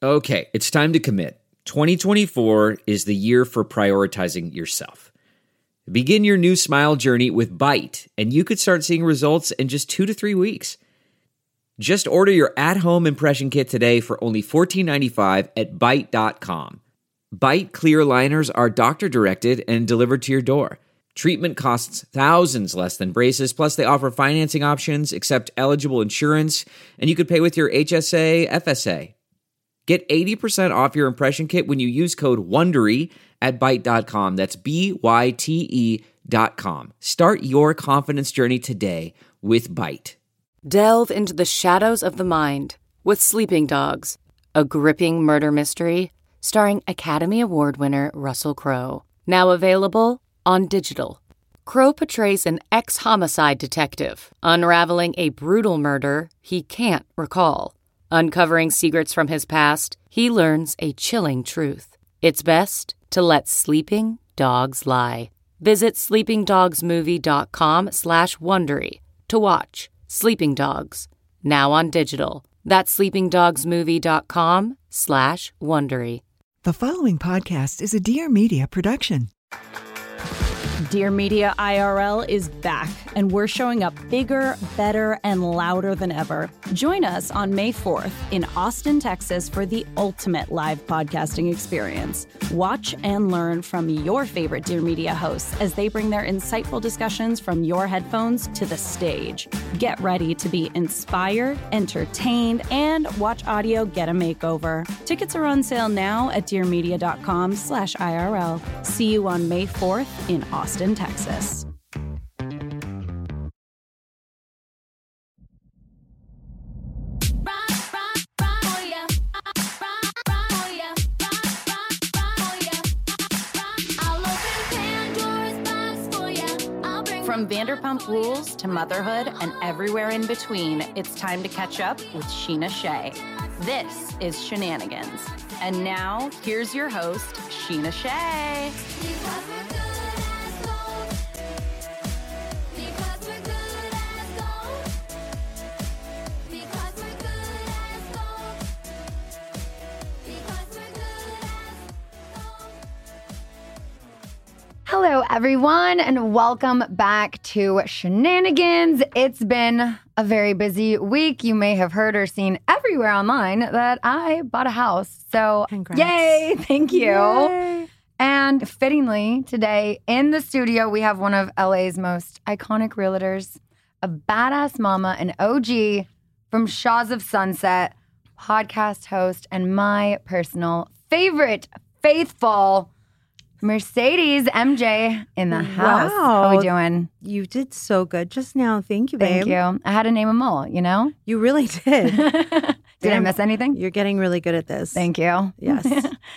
Okay, it's time to commit. 2024 is the year for prioritizing yourself. Begin your new smile journey with Byte, and you could start seeing results in just 2 to 3 weeks. Just order your at-home impression kit today for only $14.95 at Byte.com. Byte clear aligners are doctor-directed and delivered to your door. Treatment costs thousands less than braces, plus they offer financing options, accept eligible insurance, and you could pay with your HSA, FSA. Get 80% off your impression kit when you use code WONDERY at Byte.com. That's BYTE.com. Start your confidence journey today with Byte. Delve into the shadows of the mind with Sleeping Dogs, a gripping murder mystery starring Academy Award winner Russell Crowe. Now available on digital. Crowe portrays an ex-homicide detective unraveling a brutal murder he can't recall. Uncovering secrets from his past, he learns a chilling truth. It's best to let sleeping dogs lie. Visit sleepingdogsmovie.com/Wondery to watch Sleeping Dogs, now on digital. That's sleepingdogsmovie.com/Wondery. The following podcast is a Dear Media production. Dear Media IRL is back, and we're showing up bigger, better, and louder than ever. Join us on May 4th in Austin, Texas for the ultimate live podcasting experience. Watch and learn from your favorite Dear Media hosts as they bring their insightful discussions from your headphones to the stage. Get ready to be inspired, entertained, and watch audio get a makeover. Tickets are on sale now at dearmedia.com/IRL. See you on May 4th in Austin, Texas. From Vanderpump Rules to motherhood and everywhere in between, it's time to catch up with Sheena Shea. This is Shenanigans. And now, here's your host, Sheena Shea. Hello, everyone, and welcome back to Shenanigans. It's been a very busy week. You may have heard or seen everywhere online that I bought a house. So, Congrats. Yay! Thank you. Yay. And fittingly, today in the studio, we have one of LA's most iconic realtors, a badass mama, an OG from Shaws of Sunset, podcast host, and my personal favorite, faithful Mercedes MJ in the house. Wow. How we doing? You did so good just now. Thank you, babe. Thank you. I had to name them all, you know? You really did. Did I miss anything? You're getting really good at this. Thank you. Yes.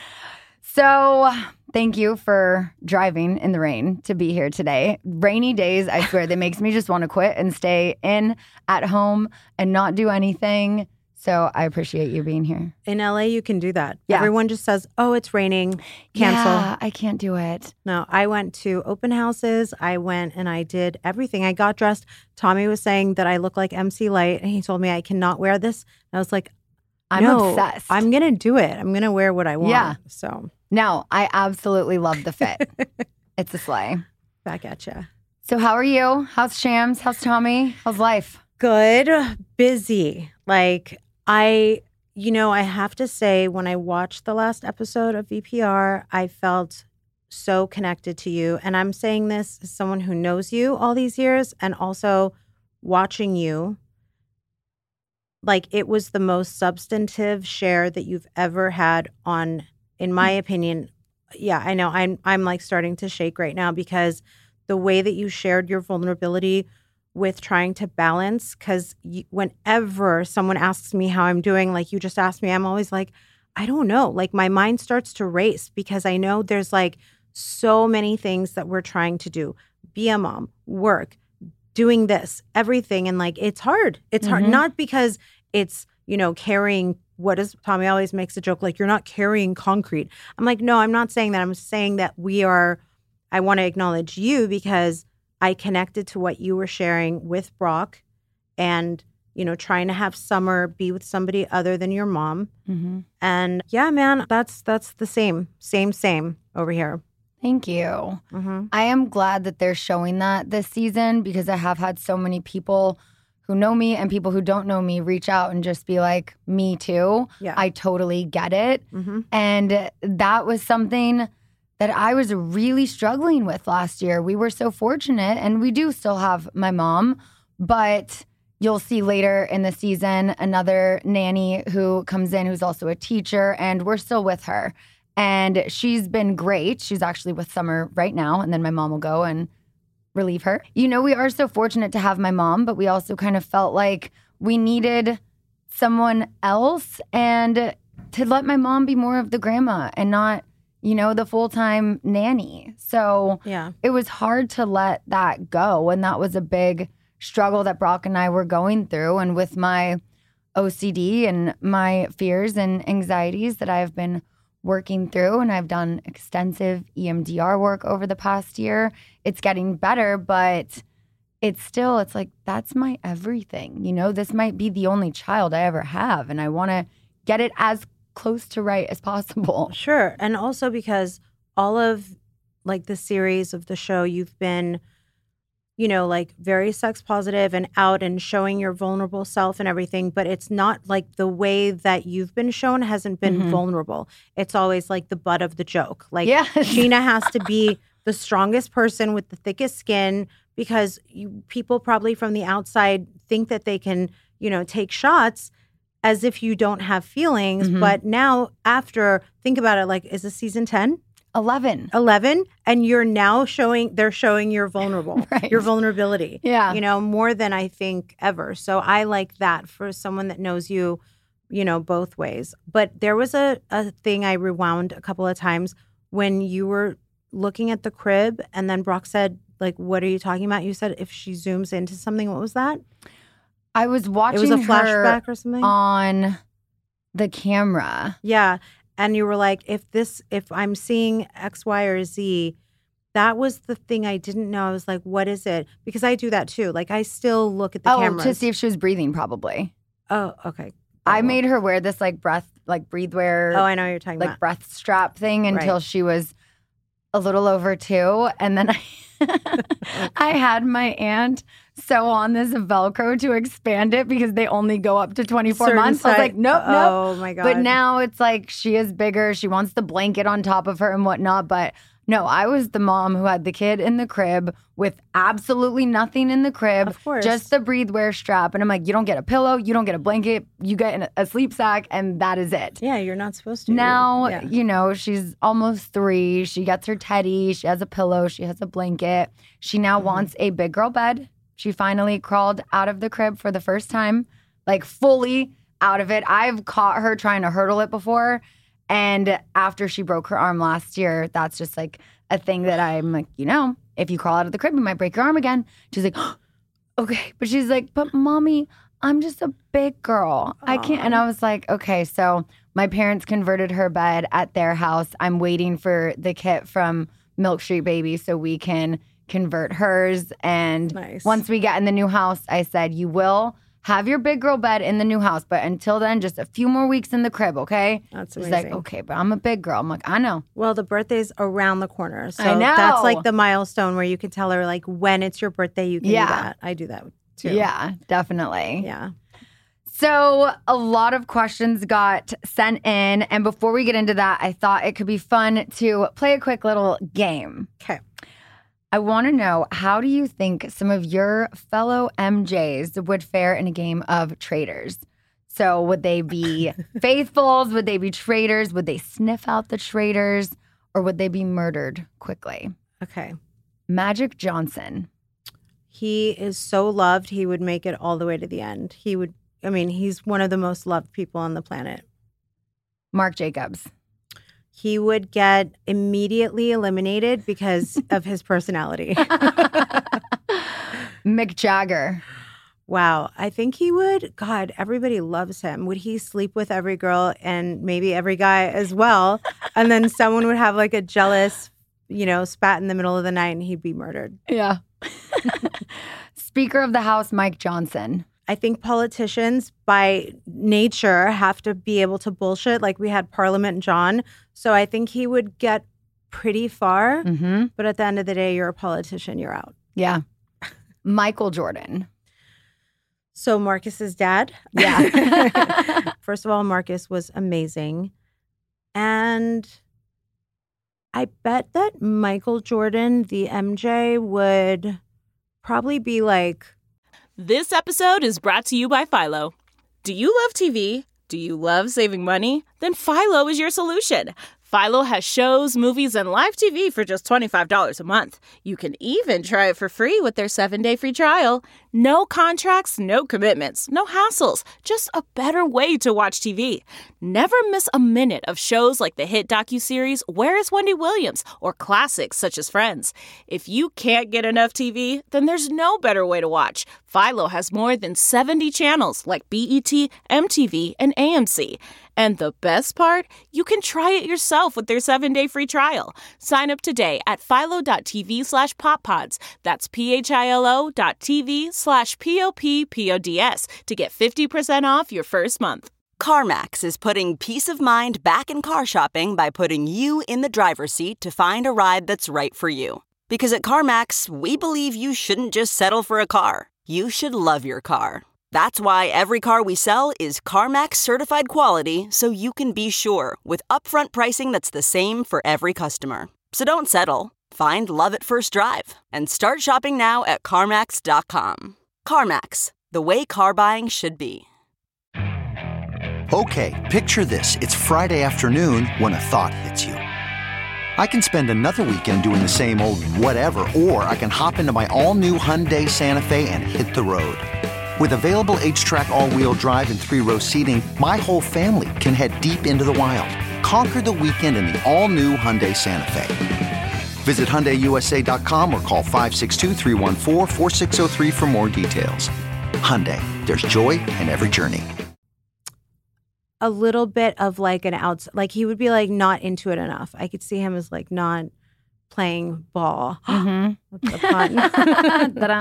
So, thank you for driving in the rain to be here today. Rainy days, I swear, that makes me just want to quit and stay in at home and not do anything. So I appreciate you being here. In LA, you can do that. Yeah. Everyone just says, oh, it's raining. Cancel. Yeah, I can't do it. No, I went to open houses. I went and I did everything. I got dressed. Tommy was saying that I look like MC Light, and he told me I cannot wear this. And I was like, I'm obsessed. I'm going to do it. I'm going to wear what I want. Yeah. So No, I absolutely love the fit. It's a sleigh. back at you. So how are you? How's Shams? How's Tommy? How's life? Good. Busy. Like, I have to say, when I watched the last episode of VPR, I felt so connected to you. And I'm saying this as someone who knows you all these years, and also watching you. Like, it was the most substantive share that you've ever had on, in my opinion. Yeah, I know. I'm like starting to shake right now, because the way that you shared your vulnerability with trying to balance, because whenever someone asks me how I'm doing, like you just asked me, I'm always like, I don't know. Like, my mind starts to race, because I know there's like so many things that we're trying to do. Be a mom, work, doing this, everything. And like, it's hard. It's hard. Not because it's, carrying, what is, Tommy always makes a joke, like, you're not carrying concrete. I'm like, no, I'm not saying that. I'm saying that I want to acknowledge you, because I connected to what you were sharing with Brock, and, trying to have summer be with somebody other than your mom. Mm-hmm. And yeah, man, that's the same over here. Thank you. Mm-hmm. I am glad that they're showing that this season because I have had so many people who know me and people who don't know me reach out and just be like, me too. Yeah. I totally get it. Mm-hmm. And that was something that I was really struggling with last year. We were so fortunate, and we do still have my mom, but you'll see later in the season another nanny who comes in who's also a teacher, and we're still with her. And she's been great. She's actually with Summer right now, and then my mom will go and relieve her. We are so fortunate to have my mom, but we also kind of felt like we needed someone else and to let my mom be more of the grandma and not, the full-time nanny. So Yeah. it was hard to let that go. And that was a big struggle that Brock and I were going through. And with my OCD and my fears and anxieties that I've been working through, and I've done extensive EMDR work over the past year, it's getting better, but it's like, that's my everything. This might be the only child I ever have, and I want to get it as close to right as possible. Sure. And also because all of the series of the show, you've been, very sex positive and out and showing your vulnerable self and everything. But it's not the way that you've been shown hasn't been vulnerable. It's always the butt of the joke. Yes. Sheena has to be the strongest person with the thickest skin because people probably from the outside think that they can, take shots as if you don't have feelings. But now think about it, is this season 10? 11. And you're now they're showing you're vulnerable, Right. your vulnerability, Yeah. more than I think ever. So I like that for someone that knows you, both ways. But there was a thing I rewound a couple of times when you were looking at the crib and then Brock said, what are you talking about? You said if she zooms into something, what was that? I was watching It was a her flashback or something? on the camera. Yeah. And you were like, if I'm seeing X, Y, or Z, that was the thing I didn't know. I was like, what is it? Because I do that too. I still look at the cameras. To see if she was breathing, probably. Oh, okay. I made her wear this breathe wear. Oh, I know what you're talking about. Breath strap thing until she was a little over 2. And then I had my aunt sew on this Velcro to expand it because they only go up to 24 months. I was like, nope. Oh my God. But now it's she is bigger. She wants the blanket on top of her and whatnot. But no, I was the mom who had the kid in the crib with absolutely nothing in the crib. Of course. Just the breathe wear strap. And I'm like, you don't get a pillow. You don't get a blanket. You get a sleep sack. And that is it. Yeah, you're not supposed to. Now, she's almost 3. She gets her teddy. She has a pillow. She has a blanket. She now wants a big girl bed. She finally crawled out of the crib for the first time, fully out of it. I've caught her trying to hurdle it before. And after she broke her arm last year, that's just a thing that I'm like, if you crawl out of the crib, you might break your arm again. She's like, oh, okay. But she's like, but mommy, I'm just a big girl. I can't. And I was like, okay. So my parents converted her bed at their house. I'm waiting for the kit from Milk Street Baby so we can convert hers. And Nice. Once we get in the new house, I said, you will have your big girl bed in the new house, but until then, just a few more weeks in the crib, okay? That's She's amazing. like, okay, but I'm a big girl. I'm like, I know. Well, the birthday's around the corner. So I know. that's the milestone where you can tell her when it's your birthday, you can do Yeah. that. I do that too. Yeah, definitely. Yeah. So a lot of questions got sent in. And before we get into that, I thought it could be fun to play a quick little game. Okay. I want to know, how do you think some of your fellow MJs would fare in a game of traitors? So would they be faithfuls? Would they be traitors? Would they sniff out the traitors? Or would they be murdered quickly? Okay. Magic Johnson. He is so loved, he would make it all the way to the end. He's one of the most loved people on the planet. Mark Jacobs. He would get immediately eliminated because of his personality. Mick Jagger. Wow. I think he would. God, everybody loves him. Would he sleep with every girl and maybe every guy as well? And then someone would have a jealous, spat in the middle of the night and he'd be murdered. Yeah. Speaker of the House, Mike Johnson. I think politicians by nature have to be able to bullshit. Like we had Parliament John. So I think he would get pretty far. Mm-hmm. But at the end of the day, you're a politician, you're out. Yeah. Michael Jordan. So Marcus's dad. Yeah. First of all, Marcus was amazing. And I bet that Michael Jordan, the MJ, would probably be like... This episode is brought to you by Philo. Do you love TV? Do you love saving money? Then Philo is your solution. Philo has shows, movies, and live TV for just $25 a month. You can even try it for free with their 7-day free trial. No contracts, no commitments, no hassles. Just a better way to watch TV. Never miss a minute of shows like the hit docuseries Where is Wendy Williams? Or classics such as Friends. If you can't get enough TV, then there's no better way to watch. Philo has more than 70 channels like BET, MTV, and AMC. And the best part? You can try it yourself with their 7-day free trial. Sign up today at philo.tv/poppods. That's philo.tv/POPPODS to get 50% off your first month. CarMax is putting peace of mind back in car shopping by putting you in the driver's seat to find a ride that's right for you. Because at CarMax, we believe you shouldn't just settle for a car. You should love your car. That's why every car we sell is CarMax certified quality, so you can be sure with upfront pricing that's the same for every customer. So don't settle. Find love at first drive and start shopping now at CarMax.com. CarMax, the way car buying should be. Okay, picture this. It's Friday afternoon when a thought hits you. I can spend another weekend doing the same old whatever, or I can hop into my all-new Hyundai Santa Fe and hit the road. With available H-Track all-wheel drive and 3-row seating, my whole family can head deep into the wild. Conquer the weekend in the all-new Hyundai Santa Fe. Visit HyundaiUSA.com or call 562-314-4603 for more details. Hyundai, there's joy in every journey. A little bit of like an outs, like he would be like not into it enough. I could see him as like not playing ball. Mm-hmm. That's a pun. Ta-da.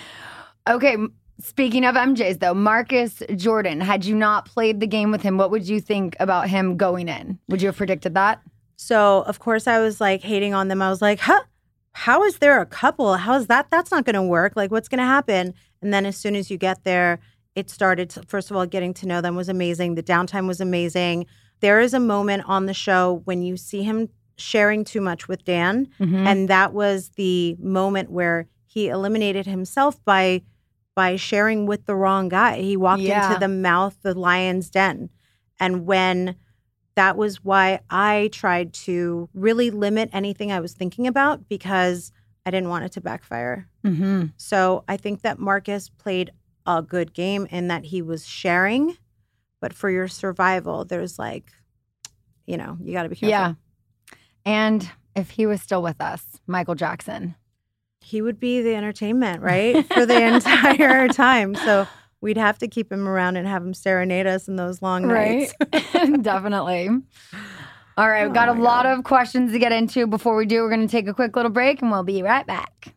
Okay, speaking of MJs though, Marcus Jordan, had you not played the game with him, what would you think about him going in? Would you have predicted that? So of course I was like hating on them. I was like, how is there a couple? How is that? That's not going to work. Like what's going to happen? And then as soon as you get there, it started to, first of all, getting to know them was amazing. The downtime was amazing. There is a moment on the show when you see him sharing too much with Dan. Mm-hmm. And that was the moment where he eliminated himself by sharing with the wrong guy. He walked into the mouth, the lion's den. And when that was why I tried to really limit anything I was thinking about because I didn't want it to backfire. Mm-hmm. So I think that Marcus played a good game in that he was sharing, but for your survival, there's like, you know, you got to be careful. Yeah. And if he was still with us, Michael Jackson. He would be the entertainment, right? For the entire time. So we'd have to keep him around and have him serenade us in those long nights. Right. Definitely. All right. We've got a lot of questions to get into. Before we do, we're going to take a quick little break and we'll be right back.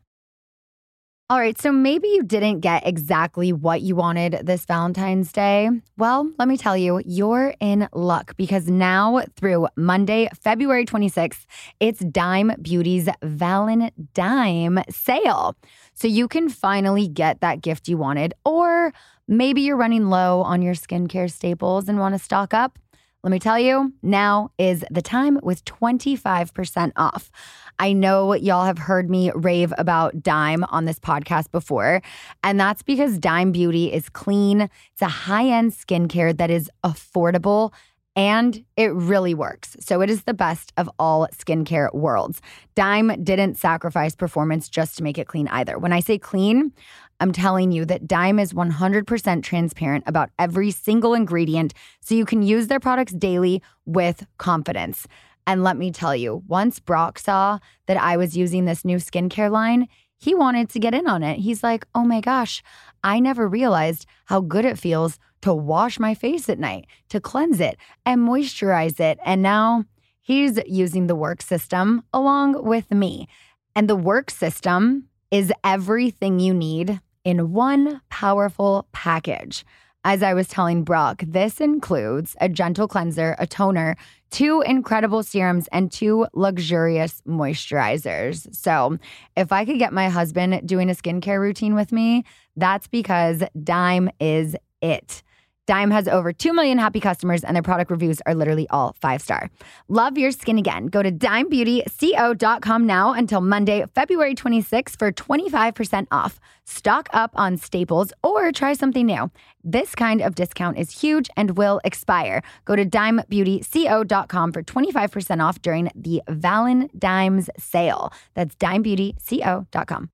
All right, so maybe you didn't get exactly what you wanted this Valentine's Day. Well, let me tell you, you're in luck because now through Monday, February 26th, it's Dime Beauty's Valentine sale. So you can finally get that gift you wanted, or maybe you're running low on your skincare staples and want to stock up. Let me tell you, now is the time with 25% off. I know y'all have heard me rave about Dime on this podcast before, and that's because Dime Beauty is clean. It's a high-end skincare that is affordable, and it really works. So it is the best of all skincare worlds. Dime didn't sacrifice performance just to make it clean either. When I say clean, I'm telling you that Dime is 100% transparent about every single ingredient, so you can use their products daily with confidence. And let me tell you, once Brock saw that I was using this new skincare line, he wanted to get in on it. He's like, oh my gosh, I never realized how good it feels to wash my face at night, to cleanse it and moisturize it. And now he's using the Work System along with me. And the Work System is everything you need in one powerful package. As I was telling Brock, this includes a gentle cleanser, a toner, 2 incredible serums, and 2 luxurious moisturizers. So if I could get my husband doing a skincare routine with me, that's because Dime is it. Dime has over 2 million happy customers, and their product reviews are literally all 5-star. Love your skin again. Go to dimebeautyco.com now until Monday, February 26th for 25% off. Stock up on staples or try something new. This kind of discount is huge and will expire. Go to dimebeautyco.com for 25% off during the Valentine's sale. That's dimebeautyco.com.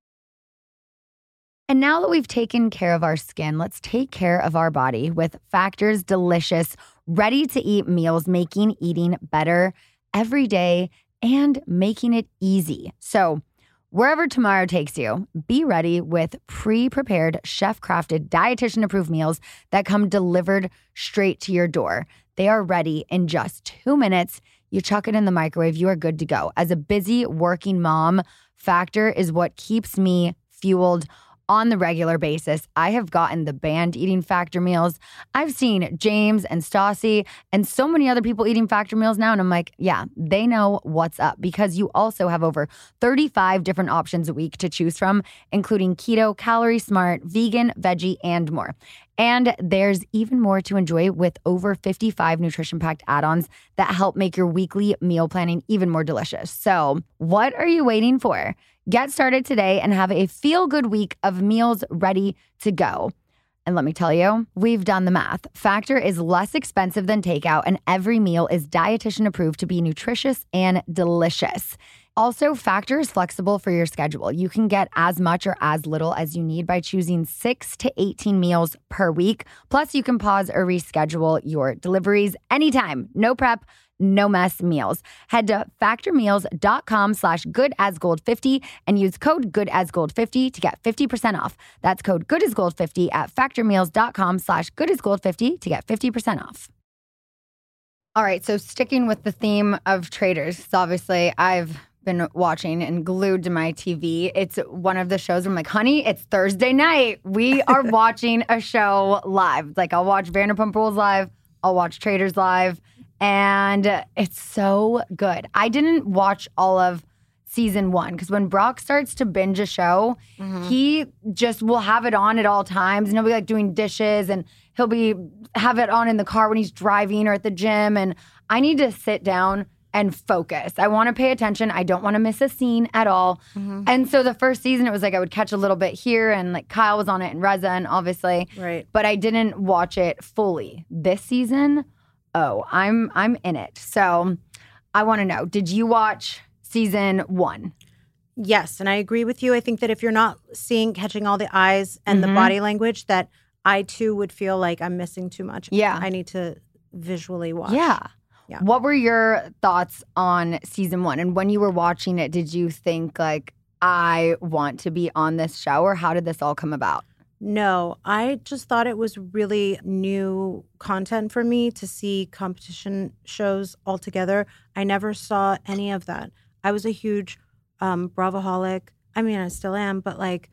And now that we've taken care of our skin, let's take care of our body with Factor's delicious, ready-to-eat meals, making eating better every day and making it easy. So wherever tomorrow takes you, be ready with pre-prepared, chef-crafted, dietitian-approved meals that come delivered straight to your door. They are ready in just 2 minutes. You chuck it in the microwave, you are good to go. As a busy working mom, Factor is what keeps me fueled on the regular basis. I have gotten the band eating Factor meals. I've seen James and Stassi and so many other people eating Factor meals now. And I'm like, yeah, they know what's up, because you also have over 35 different options a week to choose from, including keto, calorie smart, vegan, veggie, and more. And there's even more to enjoy with over 55 nutrition-packed add-ons that help make your weekly meal planning even more delicious. So what are you waiting for? Get started today and have a feel-good week of meals ready to go. And let me tell you, we've done the math. Factor is less expensive than takeout, and every meal is dietitian approved to be nutritious and delicious. Also, Factor is flexible for your schedule. You can get as much or as little as you need by choosing 6 to 18 meals per week. Plus, you can pause or reschedule your deliveries anytime. No prep, no mess meals. Head to factormeals.com/goodasgold50 and use code goodasgold50 to get 50% off. That's code goodasgold50 at factormeals.com/goodasgold50 to get 50% off. All right, so sticking with the theme of traders, so obviously I've been watching and glued to my TV. It's one of the shows where I'm like, honey, it's Thursday night. We are watching a show live. Like, I'll watch Vanderpump Rules live. I'll watch Traders live. And it's so good. I didn't watch all of season 1 because when Brock starts to binge a show, he just will have it on at all times. And he'll be like doing dishes, and he'll have it on in the car when he's driving or at the gym. And I need to sit down and focus. I want to pay attention. I don't want to miss a scene at all. And so the first season, it was like I would catch a little bit here, and like Kyle was on it and Reza, and obviously. Right. But I didn't watch it fully. This season, I'm in it. So I want to know, did you watch season 1? Yes, and I agree with you. I think that if you're not catching all the eyes and the body language, that I too would feel like I'm missing too much. Yeah. I need to visually watch. Yeah. Yeah. What were your thoughts on season 1? And when you were watching it, did you think like, I want to be on this show, or how did this all come about? No, I just thought it was really new content for me to see competition shows altogether. I never saw any of that. I was a huge Bravoholic. I mean, I still am, but like,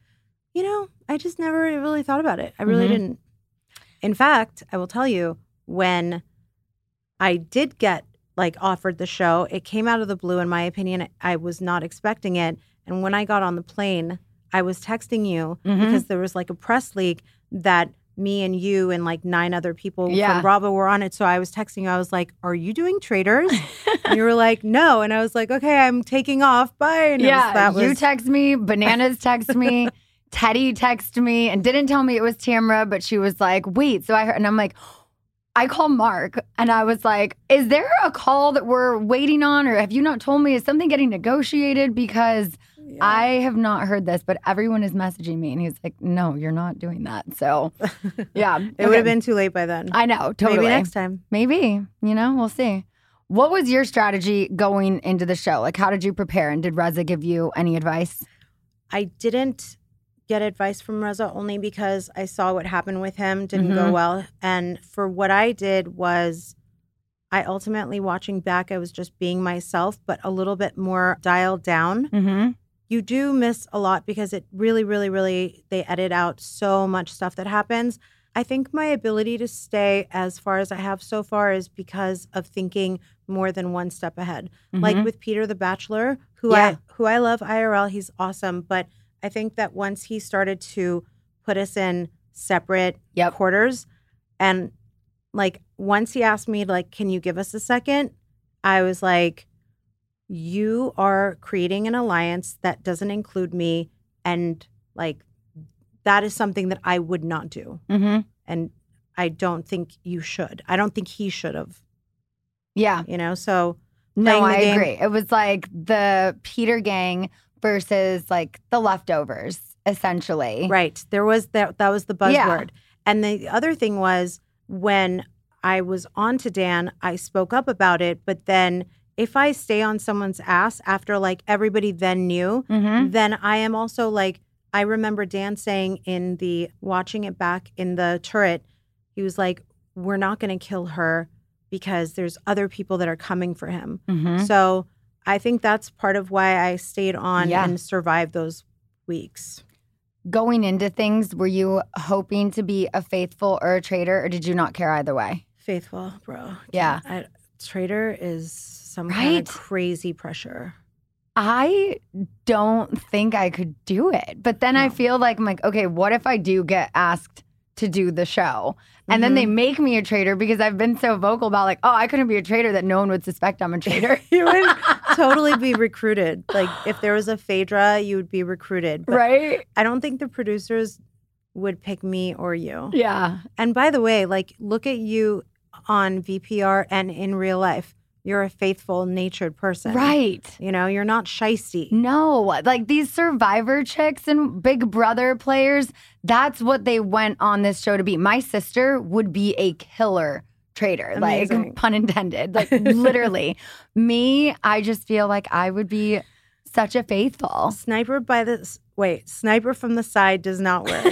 I just never really thought about it. I really didn't. In fact, I will tell you, when I did get like offered the show, it came out of the blue. In my opinion, I was not expecting it. And when I got on the plane, I was texting you because there was like a press leak that me and you and like 9 other people from Bravo were on it. So I was texting you. I was like, are you doing Traders? And you were like, no. And I was like, okay, I'm taking off. Bye. And you text me, Bananas text me, Teddy texted me and didn't tell me it was Tamra, but she was like, wait. So I heard, and I'm like, I called Mark and I was like, is there a call that we're waiting on, or have you not told me? Is something getting negotiated? Because I have not heard this, but everyone is messaging me, and he's like, no, you're not doing that. So, yeah. It would have been too late by then. I know, totally. Maybe next time. Maybe, we'll see. What was your strategy going into the show? Like, how did you prepare? And did Reza give you any advice? I didn't get advice from Reza only because I saw what happened with him didn't go well. And for what I did was, I ultimately, watching back, I was just being myself, but a little bit more dialed down. you do miss a lot because it really, really, really, they edit out so much stuff that happens. I think my ability to stay as far as I have so far is because of thinking more than one step ahead. Like with Peter the Bachelor, who I love IRL, he's awesome. But I think that once he started to put us in separate quarters, and like once he asked me, like, can you give us a second? I was like, you are creating an alliance that doesn't include me, and like that is something that I would not do. And I don't think you should. I don't think he should have. Yeah. You know, so. No, I agree. It was like the Peter gang versus like the leftovers, essentially. Right. There was that was the buzzword. And the other thing was when I was on to Dan, I spoke up about it. But then if I stay on someone's ass after like everybody then knew, then I am also like, I remember Dan saying in the watching it back in the turret, he was like, we're not going to kill her because there's other people that are coming for him. So I think that's part of why I stayed on and survived those weeks. Going into things, were you hoping to be a faithful or a traitor, or did you not care either way? Faithful, bro. Yeah. Traitor is some kind of crazy pressure. I don't think I could do it. But then I feel like I'm like, okay, what if I do get asked to do the show? And then they make me a traitor because I've been so vocal about like, oh, I couldn't be a traitor that no one would suspect I'm a traitor. You would totally be recruited. Like if there was a Phaedra, you would be recruited. But right? I don't think the producers would pick me or you. Yeah. And by the way, like look at you on VPR and in real life. You're a faithful, natured person. Right. You know, you're not shisty. No. Like these Survivor chicks and Big Brother players, that's what they went on this show to be. My sister would be a killer traitor. Amazing. Like, pun intended. Like, literally. Me, I just feel like I would be such a faithful. Sniper from the side does not work.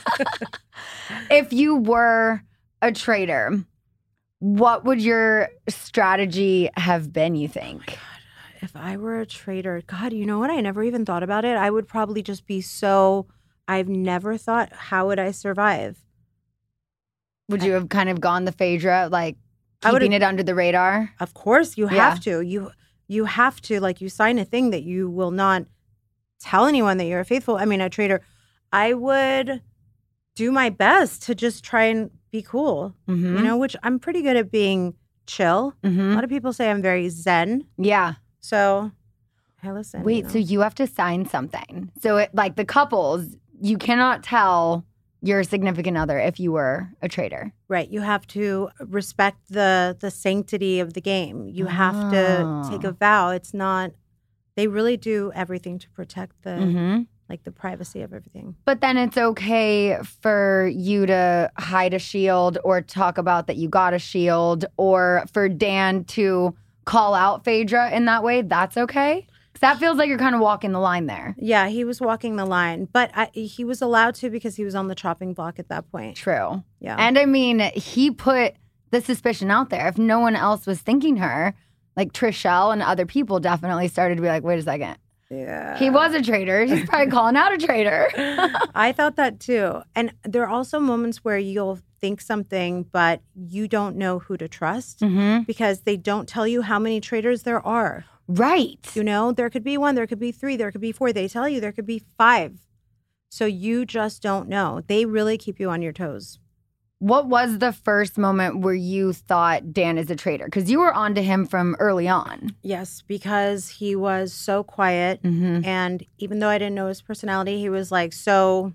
If you were a traitor, what would your strategy have been, you think? Oh my God. If I were a traitor, God, you know what? I never even thought about it. I would probably just be I've never thought, how would I survive? Would you have kind of gone the Phaedra, like keeping it under the radar? Of course, you have to. You have to, like, you sign a thing that you will not tell anyone that you're a faithful, a traitor. I would do my best to just try and be cool, you know, which I'm pretty good at being chill. A lot of people say I'm very zen. Yeah. So, hey, listen. Wait, you know. so you have to sign something. So, like the couples, you cannot tell your significant other if you were a traitor. Right. You have to respect the sanctity of the game. You have to take a vow. It's not, they really do everything to protect the privacy of everything. But then it's okay for you to hide a shield or talk about that you got a shield, or for Dan to call out Phaedra in that way. That's okay? Because that feels like you're kind of walking the line there. Yeah, he was walking the line. But he was allowed to because he was on the chopping block at that point. True. Yeah. And he put the suspicion out there. If no one else was thinking her, like Trishelle and other people definitely started to be like, wait a second. Yeah. He was a traitor. He's probably calling out a traitor. I thought that too. And there are also moments where you'll think something, but you don't know who to trust because they don't tell you how many traitors there are. Right. You know, there could be 1, there could be 3, there could be 4. They tell you there could be 5. So you just don't know. They really keep you on your toes. What was the first moment where you thought Dan is a traitor? Because you were onto him from early on. Yes, because he was so quiet. And even though I didn't know his personality, he was like so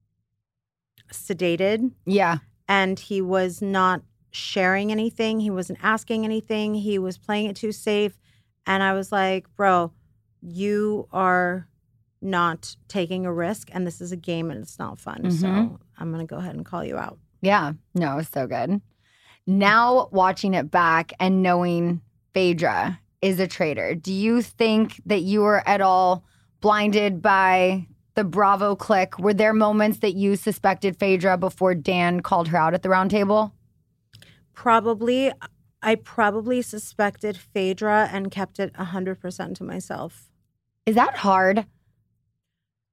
sedated. Yeah. And he was not sharing anything. He wasn't asking anything. He was playing it too safe. And I was like, bro, you are not taking a risk. And this is a game and it's not fun. So I'm going to go ahead and call you out. Yeah. No, it's so good. Now watching it back and knowing Phaedra is a traitor, do you think that you were at all blinded by the Bravo clique? Were there moments that you suspected Phaedra before Dan called her out at the round table? Probably. I probably suspected Phaedra and kept it 100% to myself. Is that hard?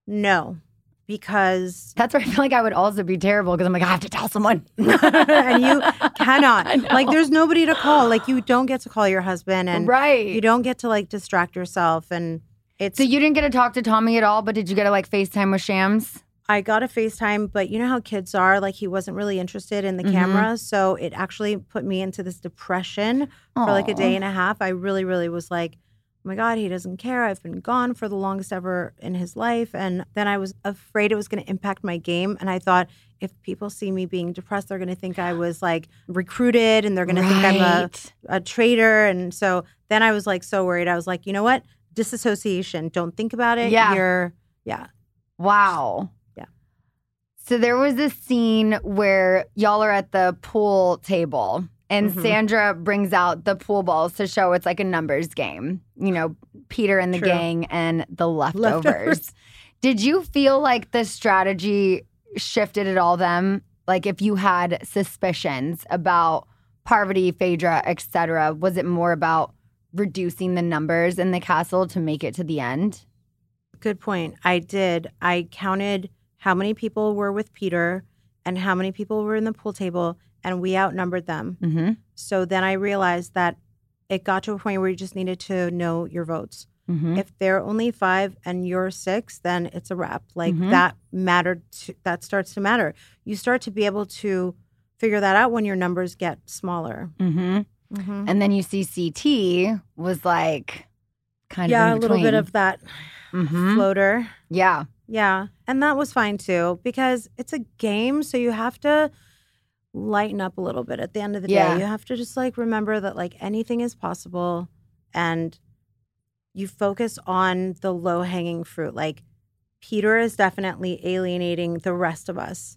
No, because That's where I feel like I would also be terrible because I'm like, I have to tell someone. and you cannot. Like, there's nobody to call. Like, you don't get to call your husband, and Right. you don't get to like distract yourself. And it's. So you didn't get to talk to Tommy at all, but did you get to like FaceTime with Shams? I got a FaceTime, but you know how kids are. Like, he wasn't really interested in the camera, so it actually put me into this depression for like a day and a half. I really, really was like, oh my God, he doesn't care. I've been gone for the longest ever in his life. And then I was afraid it was going to impact my game. And I thought, if people see me being depressed, they're going to think I was like recruited, and they're going to think I'm a traitor. And so then I was like so worried. I was like, you know what? Disassociation. Don't think about it. Yeah. Yeah. Wow. Yeah. So there was this scene where y'all are at the pool table and Sandra brings out the pool balls to show it's like a numbers game. You know, Peter and the gang and the leftovers. Did you feel like the strategy shifted at all them? Like, if you had suspicions about Parvati, Phaedra, etc., was it more about reducing the numbers in the castle to make it to the end? Good point. I did. I counted how many people were with Peter and how many people were in the pool table, and we outnumbered them. So then I realized that it got to a point where you just needed to know your votes. If they're only 5 and you're 6, then it's a wrap. Like, that mattered. That starts to matter. You start to be able to figure that out when your numbers get smaller. And then you see CT was like kind of in a little between. bit of that floater. Yeah. Yeah. And that was fine too, because it's a game. So you have to lighten up a little bit at the end of the day. You have to just like remember that like anything is possible, and you focus on the low hanging fruit. Like, Peter is definitely alienating the rest of us.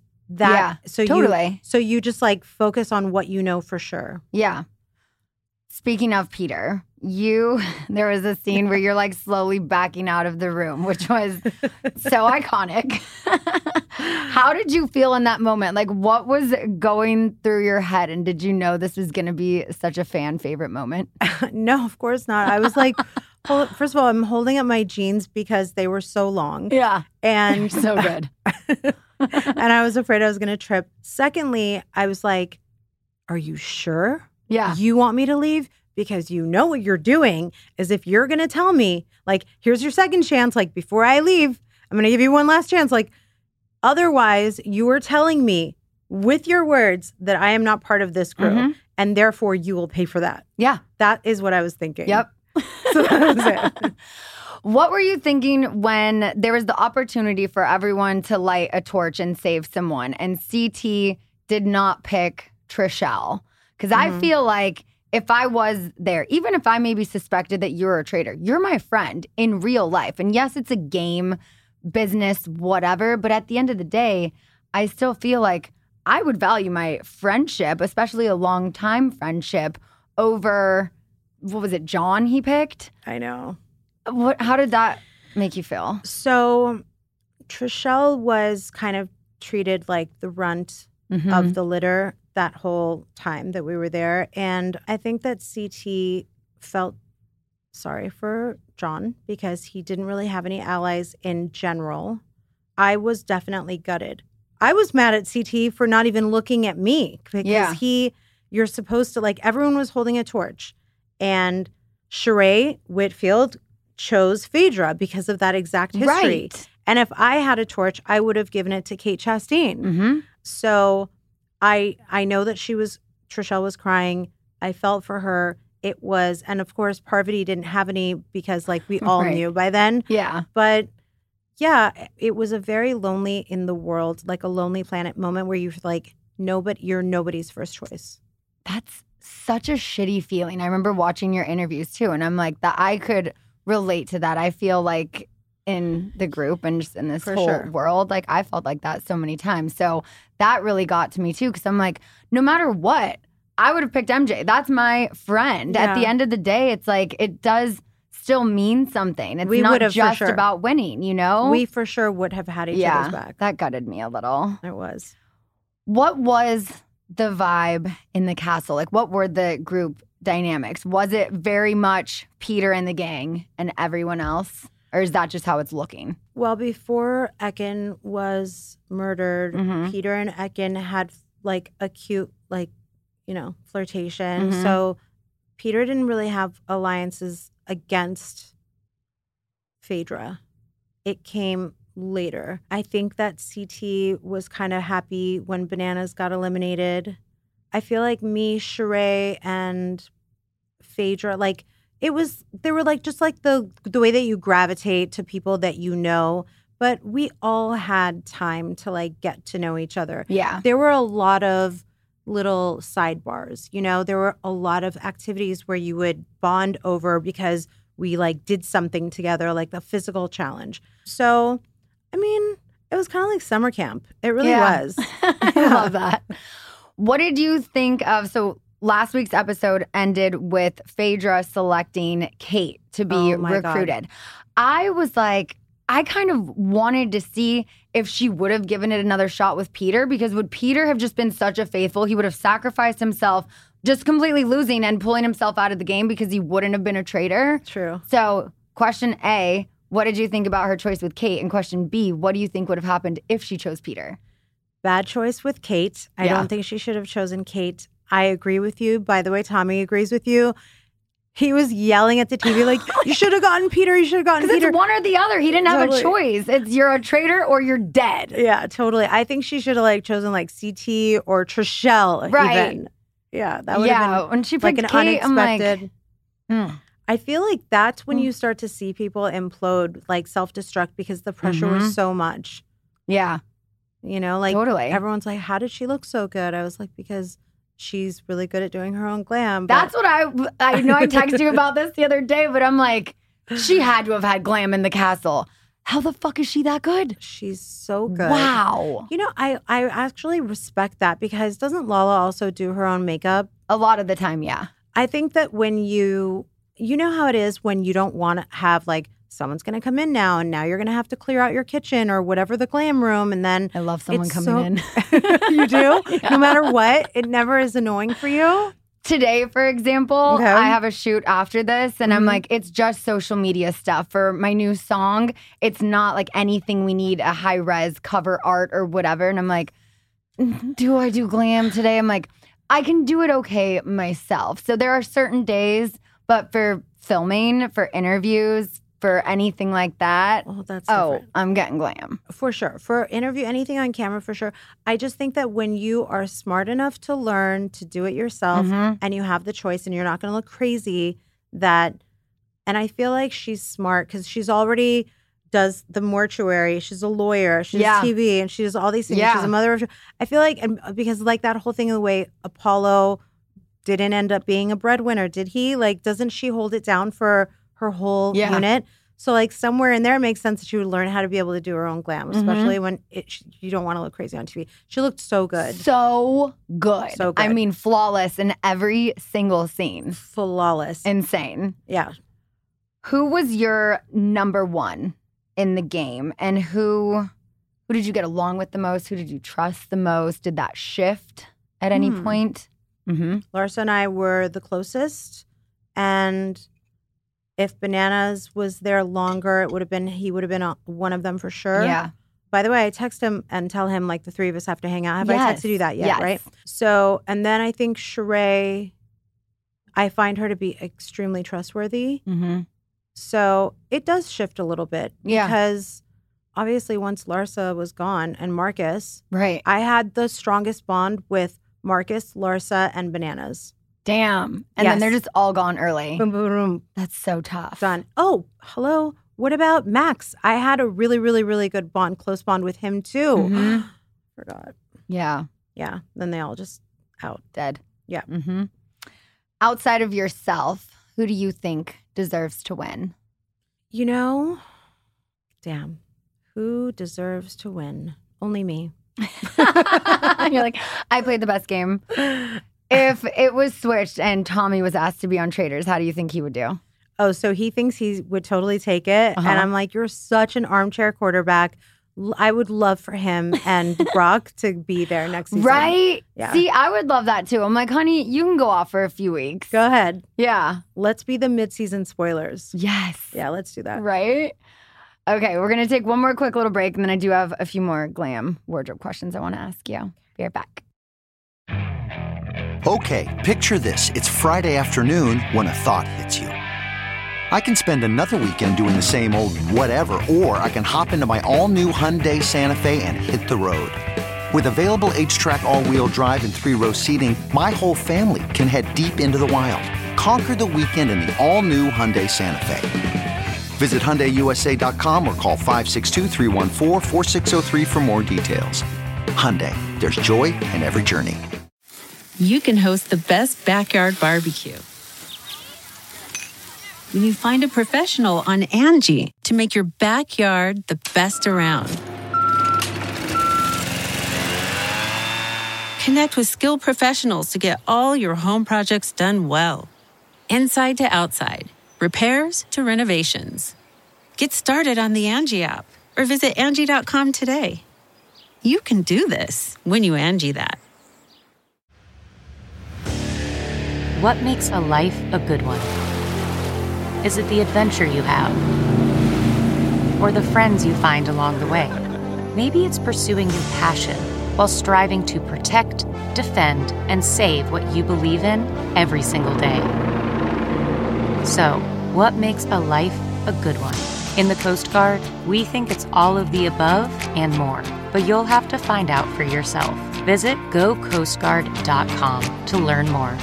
Totally. So you just like focus on what you know for sure. Yeah. Speaking of Peter, there was a scene where you're like slowly backing out of the room, which was so iconic. How did you feel in that moment? Like, what was going through your head? And did you know this was going to be such a fan favorite moment? No, of course not. I was like, first of all, I'm holding up my jeans because they were so long. Yeah. And so good. And I was afraid I was going to trip. Secondly, I was like, are you sure? Yeah. You want me to leave? Because you know what you're doing is, if you're going to tell me, like, here's your second chance, like, before I leave, I'm going to give you one last chance. Like, otherwise, you are telling me with your words that I am not part of this crew, and therefore you will pay for that. Yeah. That is what I was thinking. Yep. So that was it. What were you thinking when there was the opportunity for everyone to light a torch and save someone, and CT did not pick Trishelle? Because I feel like if I was there, even if I maybe suspected that you're a traitor, you're my friend in real life. And yes, it's a game, business, whatever. But at the end of the day, I still feel like I would value my friendship, especially a long-time friendship, over, what was it, John he picked? I know. How did that make you feel? So Trishelle was kind of treated like the runt of the litter that whole time that we were there. And I think that CT felt sorry for John because he didn't really have any allies in general. I was definitely gutted. I was mad at CT for not even looking at me because you're supposed to, like, everyone was holding a torch. And Sheree Whitfield chose Phaedra because of that exact history. Right. And if I had a torch, I would have given it to Kate Chastain. So I know that Trishelle was crying. I felt for her. It was, and of course, Parvati didn't have any because, like, we all knew by then. Yeah. But yeah, it was a very lonely in the world, like a Lonely Planet moment where you're like, you're nobody's first choice. That's such a shitty feeling. I remember watching your interviews too, and I'm like, that I could relate to that. I feel like in the group and just in this whole world, like, I felt like that so many times. So that really got to me too, because I'm like, no matter what, I would have picked MJ. That's my friend. At the end of the day, it's like, it does still mean something. It's not just about winning, you know? We for sure would have had each other's back. That gutted me a little. It was. What was the vibe in the castle? Like, what were the group dynamics? Was it very much Peter and the gang and everyone else? Or is that just how it's looking? Well, before Ekin was murdered, Peter and Ekin had like a cute, like, you know, flirtation. So Peter didn't really have alliances against Phaedra. It came later. I think that CT was kind of happy when Bananas got eliminated. I feel like me, Sheree, and Phaedra, like, they were like just like the way that you gravitate to people that you know, but we all had time to like get to know each other. Yeah. There were a lot of little sidebars, you know, there were a lot of activities where you would bond over because we like did something together, like the physical challenge. So, I mean, it was kind of like summer camp. It really was. I love that. What did you think of, so last week's episode ended with Phaedra selecting Kate to be recruited. I was like, I kind of wanted to see if she would have given it another shot with Peter, because would Peter have just been such a faithful, he would have sacrificed himself, just completely losing and pulling himself out of the game because he wouldn't have been a traitor. True. So question A, what did you think about her choice with Kate? And question B, what do you think would have happened if she chose Peter? Bad choice with Kate. I don't think she should have chosen Kate. I agree with you. By the way, Tommy agrees with you. He was yelling at the TV like, you should have gotten Peter. You should have gotten Peter. It's one or the other. He didn't have a choice. It's you're a traitor or you're dead. Yeah, totally. I think she should have like chosen like CT or Trishelle. Right. Even. Yeah, that would have been when she like picked an Kate, unexpected. I'm like, I feel like that's when you start to see people implode, like self-destruct, because the pressure was so much. Yeah. You know, like totally. Everyone's like, how did she look so good? I was like, because she's really good at doing her own glam. That's what I know. I texted you about this the other day, but I'm like, she had to have had glam in the castle. How the fuck is she that good? She's so good. Wow. You know, I actually respect that, because doesn't Lala also do her own makeup? A lot of the time, yeah. I think that when you know how it is when you don't want to have like, someone's going to come in now and now you're going to have to clear out your kitchen or whatever, the glam room. And then I love someone coming in. You do? Yeah. No matter what, it never is annoying for you? Today, for example, I have a shoot after this and I'm like, it's just social media stuff for my new song. It's not like anything we need a high res cover art or whatever. And I'm like, do I do glam today? I'm like, I can do it okay myself. So there are certain days, but for filming, for interviews, for anything like that, well, that's different. I'm getting glam. For sure. For interview, anything on camera, for sure. I just think that when you are smart enough to learn to do it yourself and you have the choice and you're not going to look crazy, and I feel like she's smart because she's already does the mortuary. She's a lawyer. She does TV and she does all these things. Yeah. She's a mother of, I feel like, and because like that whole thing of the way Apollo didn't end up being a breadwinner, did he? Like, doesn't she hold it down for her whole unit? So like somewhere in there, it makes sense that she would learn how to be able to do her own glam, especially when you don't want to look crazy on TV. She looked so good. So good. So good. I mean, flawless in every single scene. Flawless. Insane. Yeah. Who was your number one in the game? And who did you get along with the most? Who did you trust the most? Did that shift at any point? Larsa and I were the closest, and if Bananas was there longer, he would have been one of them for sure. Yeah. By the way, I text him and tell him like the three of us have to hang out. Have I texted you that yet? Yes. Right. So, and then I think Sheree, I find her to be extremely trustworthy. So it does shift a little bit because obviously once Larsa was gone and Marcus, right? I had the strongest bond with Marcus, Larsa, and Bananas. Damn. And then they're just all gone early. Boom, boom, boom. That's so tough. Done. Oh, hello. What about Max? I had a really, really, really good bond, close bond with him too. Forgot. Yeah. Yeah. Then they all just out. Dead. Yeah. Outside of yourself, who do you think deserves to win? You know, damn. Who deserves to win? Only me. You're like, I played the best game. If it was switched and Tommy was asked to be on Traitors, how do you think he would do? Oh, so he thinks he would totally take it. And I'm like, you're such an armchair quarterback. I would love for him and Brock to be there next season. Right? Yeah. See, I would love that too. I'm like, honey, you can go off for a few weeks. Go ahead. Yeah. Let's be the mid-season spoilers. Yes. Yeah, let's do that. Right? Okay, we're going to take one more quick little break, and then I do have a few more glam wardrobe questions I want to ask you. Be right back. Okay, picture this. It's Friday afternoon when a thought hits you. I can spend another weekend doing the same old whatever, or I can hop into my all-new Hyundai Santa Fe and hit the road. With available H-Track all-wheel drive and 3-row seating, my whole family can head deep into the wild. Conquer the weekend in the all-new Hyundai Santa Fe. Visit HyundaiUSA.com or call 562-314-4603 for more details. Hyundai, there's joy in every journey. You can host the best backyard barbecue when you find a professional on Angie to make your backyard the best around. Connect with skilled professionals to get all your home projects done well. Inside to outside, repairs to renovations. Get started on the Angie app or visit Angie.com today. You can do this when you Angie that. What makes a life a good one? Is it the adventure you have? Or the friends you find along the way? Maybe it's pursuing your passion while striving to protect, defend, and save what you believe in every single day. So, what makes a life a good one? In the Coast Guard, we think it's all of the above and more, but you'll have to find out for yourself. Visit GoCoastGuard.com to learn more.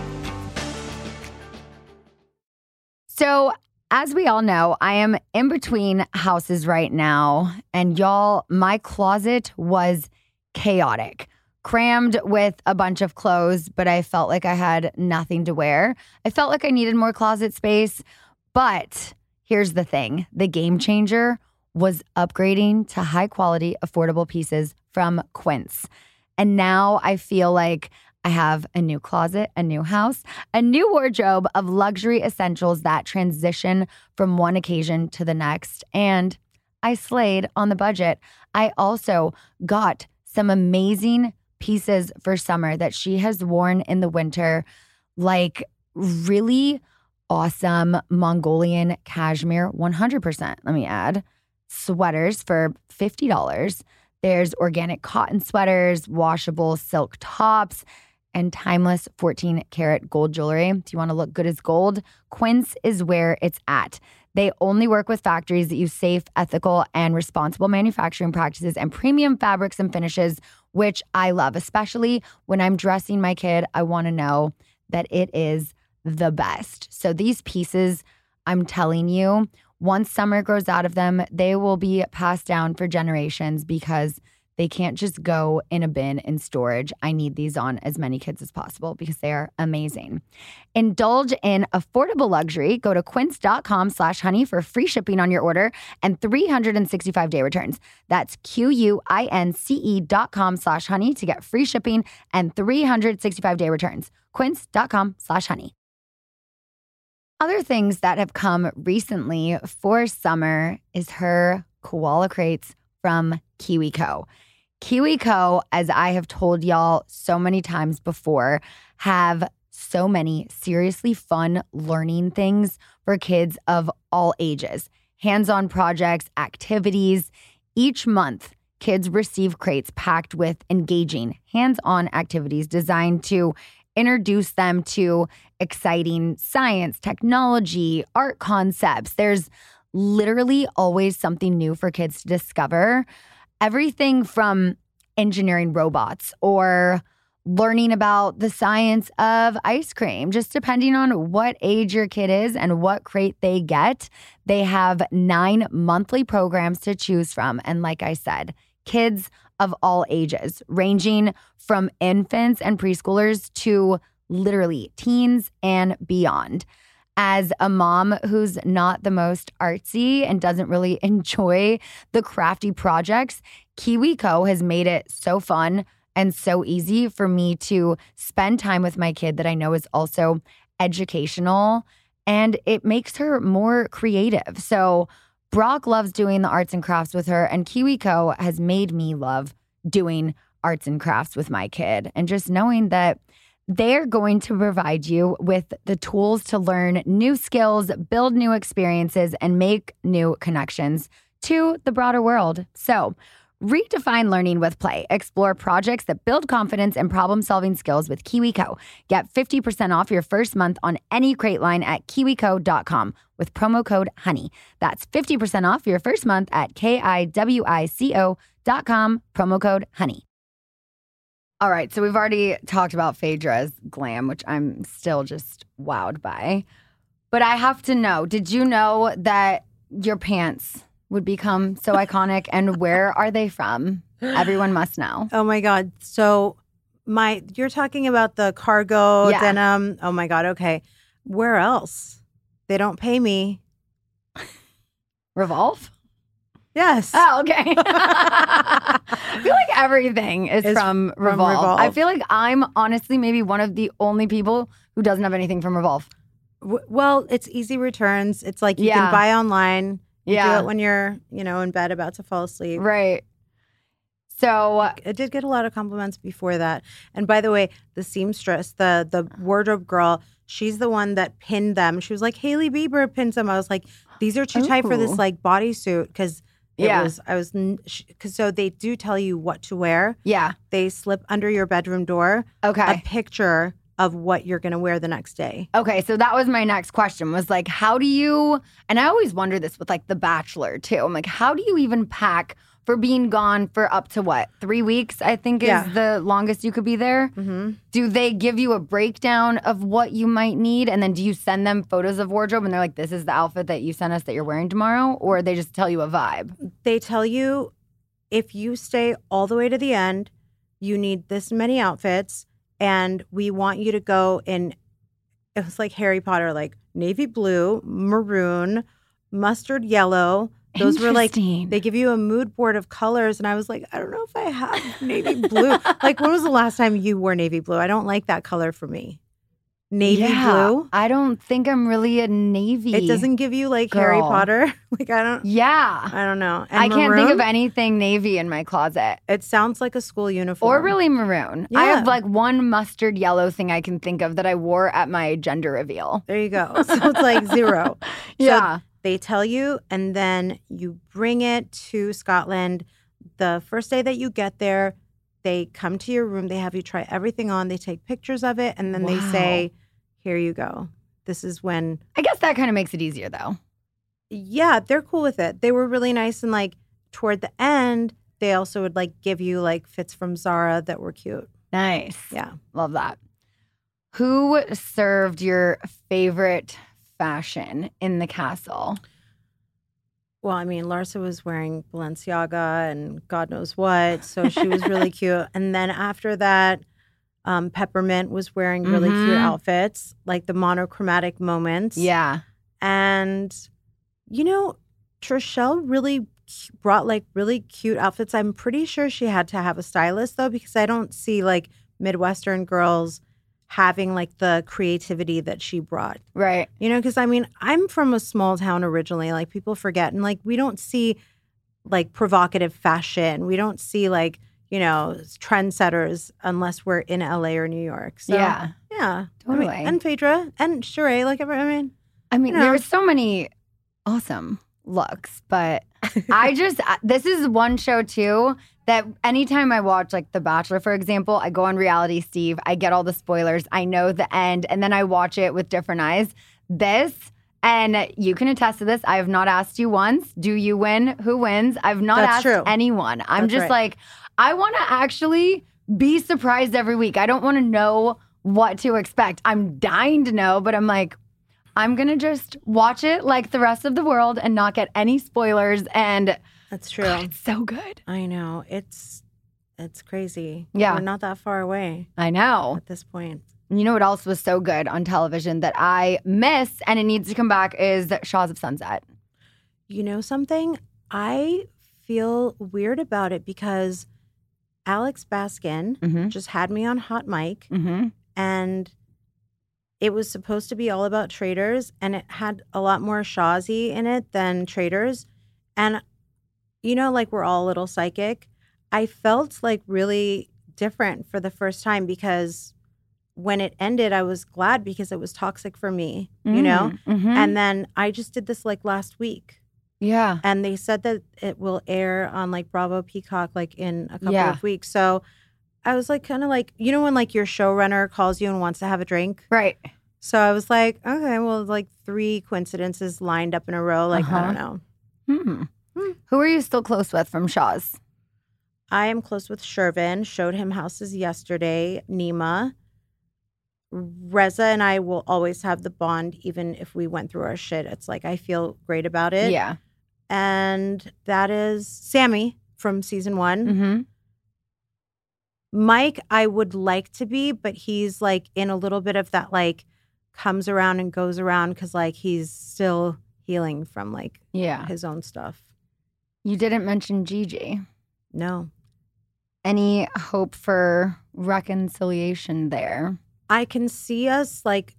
So, as we all know, I am in between houses right now. And y'all, my closet was chaotic, crammed with a bunch of clothes, but I felt like I had nothing to wear. I felt like I needed more closet space. But here's the thing. The game changer was upgrading to high quality, affordable pieces from Quince. And now I feel like I have a new closet, a new house, a new wardrobe of luxury essentials that transition from one occasion to the next. And I slayed on the budget. I also got some amazing pieces for summer that she has worn in the winter, like really awesome Mongolian cashmere, 100%, let me add, sweaters for $50. There's organic cotton sweaters, washable silk tops, and timeless 14-karat gold jewelry. Do you want to look good as gold? Quince is where it's at. They only work with factories that use safe, ethical, and responsible manufacturing practices and premium fabrics and finishes, which I love, especially when I'm dressing my kid. I want to know that it is the best. So these pieces, I'm telling you, once summer grows out of them, they will be passed down for generations because they can't just go in a bin in storage. I need these on as many kids as possible because they are amazing. Indulge in affordable luxury. Go to quince.com/honey for free shipping on your order and 365-day returns. That's QUINCE.com/honey to get free shipping and 365-day returns. Quince.com/honey. Other things that have come recently for summer is her koala crates from KiwiCo. KiwiCo, as I have told y'all so many times before, have so many seriously fun learning things for kids of all ages. Hands-on projects, activities. Each month, kids receive crates packed with engaging hands-on activities designed to introduce them to exciting science, technology, art concepts. There's literally always something new for kids to discover. Everything from engineering robots or learning about the science of ice cream, just depending on what age your kid is and what crate they get. They have 9 monthly programs to choose from. And like I said, kids of all ages, ranging from infants and preschoolers to literally teens and beyond. As a mom who's not the most artsy and doesn't really enjoy the crafty projects, KiwiCo has made it so fun and so easy for me to spend time with my kid that I know is also educational, and it makes her more creative. So Brock loves doing the arts and crafts with her, and KiwiCo has made me love doing arts and crafts with my kid. And just knowing that they're going to provide you with the tools to learn new skills, build new experiences, and make new connections to the broader world. So, redefine learning with play. Explore projects that build confidence and problem-solving skills with KiwiCo. Get 50% off your first month on any crate line at kiwico.com with promo code HONEY. That's 50% off your first month at kiwico.com, promo code HONEY. All right, so we've already talked about Phaedra's glam, which I'm still just wowed by. But I have to know, did you know that your pants would become so iconic, and where are they from? Everyone must know. Oh my God. So you're talking about the cargo denim. Oh my God. Okay. Where else? They don't pay me. Revolve? Yes. Oh, okay. I feel like everything is from Revolve. I feel like I'm honestly maybe one of the only people who doesn't have anything from Revolve. Well, it's easy returns. It's like you can buy online. You do it when you're, in bed about to fall asleep. Right. So I did get a lot of compliments before that. And by the way, the seamstress, the wardrobe girl, she's the one that pinned them. She was like, Hailey Bieber pins them. I was like, these are too tight for this like bodysuit because so they do tell you what to wear. Yeah. They slip under your bedroom door. Okay. A picture of what you're going to wear the next day. Okay, so that was my next question, was like, how do you, and I always wonder this with like The Bachelor too. I'm like, how do you even pack for being gone for up to what, 3 weeks, I think is the longest you could be there? Mm-hmm. Do they give you a breakdown of what you might need? And then do you send them photos of wardrobe and they're like, this is the outfit that you sent us that you're wearing tomorrow? Or they just tell you a vibe? They tell you if you stay all the way to the end, you need this many outfits. And we want you to go in, it was like Harry Potter, like navy blue, maroon, mustard yellow. Those were like, they give you a mood board of colors. And I was like, I don't know if I have navy blue. Like, when was the last time you wore navy blue? I don't like that color for me. Navy blue? I don't think I'm really a navy. It doesn't give you like girl. Harry Potter. Like, I don't know. And I can't think of anything navy in my closet. It sounds like a school uniform. Or really maroon. I have like one mustard yellow thing I can think of that I wore at my gender reveal. There you go. So it's like zero. Yeah. So they tell you, and then you bring it to Scotland. The first day that you get there, they come to your room. They have you try everything on. They take pictures of it, and then they say, here you go. This is when... I guess that kind of makes it easier, though. Yeah, they're cool with it. They were really nice, and like toward the end, they also would like give you like fits from Zara that were cute. Nice. Yeah. Love that. Who served your favorite fashion in the castle? Well, I mean, Larsa was wearing Balenciaga and God knows what, so she was really cute. And then after that, Peppermint was wearing really cute outfits, like the monochromatic moments. Yeah. And, Trishelle really brought like really cute outfits. I'm pretty sure she had to have a stylist, though, because I don't see like Midwestern girls having like the creativity that she brought. Right. Because I mean, I'm from a small town originally, like people forget. And like, we don't see like provocative fashion. We don't see like, trendsetters unless we're in LA or New York. So, yeah. Totally. And Phaedra and Sheree, like, there were so many awesome looks, but this is one show too that anytime I watch like The Bachelor, for example, I go on Reality Steve, I get all the spoilers, I know the end, and then I watch it with different eyes. And you can attest to this, I have not asked you once, do you win? Who wins? I've not asked anyone. I'm just like, I want to actually be surprised every week. I don't want to know what to expect. I'm dying to know, but I'm like, I'm going to just watch it like the rest of the world and not get any spoilers. And that's true. God, it's so good. I know. It's crazy. Yeah. We're not that far away. I know. At this point. You know what else was so good on television that I miss and it needs to come back is Shaws of Sunset. You know something? I feel weird about it because Alex Baskin just had me on Hot Mic and it was supposed to be all about Traders, and it had a lot more Shawsy in it than Traders. And, you know, like we're all a little psychic. I felt like really different for the first time because when it ended, I was glad because it was toxic for me, you know? Mm-hmm. And then I just did this like last week. Yeah. And they said that it will air on like Bravo Peacock like in a couple of weeks. So I was like kind of like, you know when like your showrunner calls you and wants to have a drink? Right. So I was like, okay, well, like 3 coincidences lined up in a row. Like, I don't know. Who are you still close with from Shaw's? I am close with Shervin. Showed him houses yesterday. Nima. Reza and I will always have the bond, even if we went through our shit. It's like I feel great about it. Yeah. And that is Sammy from season 1. Mm-hmm. Mike, I would like to be, but he's like in a little bit of that like comes around and goes around because like he's still healing from like his own stuff. You didn't mention Gigi. No. Any hope for reconciliation there? I can see us like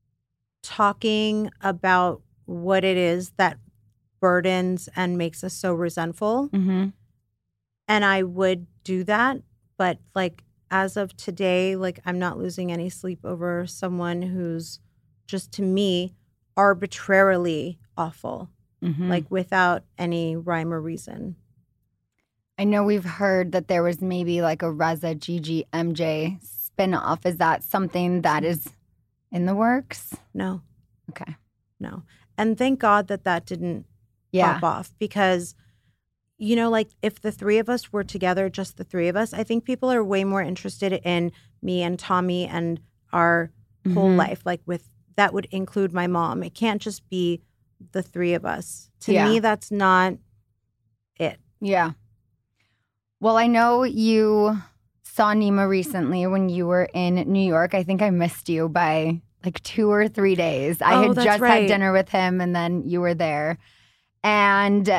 talking about what it is that burdens and makes us so resentful. Mm-hmm. And I would do that. But like as of today, like I'm not losing any sleep over someone who's just to me arbitrarily awful, like without any rhyme or reason. I know we've heard that there was maybe like a Reza, Gigi, MJ spinoff. Is that something that is in the works? No. Okay. No. And thank God that didn't pop off because, you know, like if the 3 of us were together, just the 3 of us, I think people are way more interested in me and Tommy and our whole life. Like that would include my mom. It can't just be the 3 of us. To me, that's not it. Yeah. Well, I know you saw Nima recently when you were in New York. I think I missed you by like 2 or 3 days. I had just had dinner with him and then you were there. And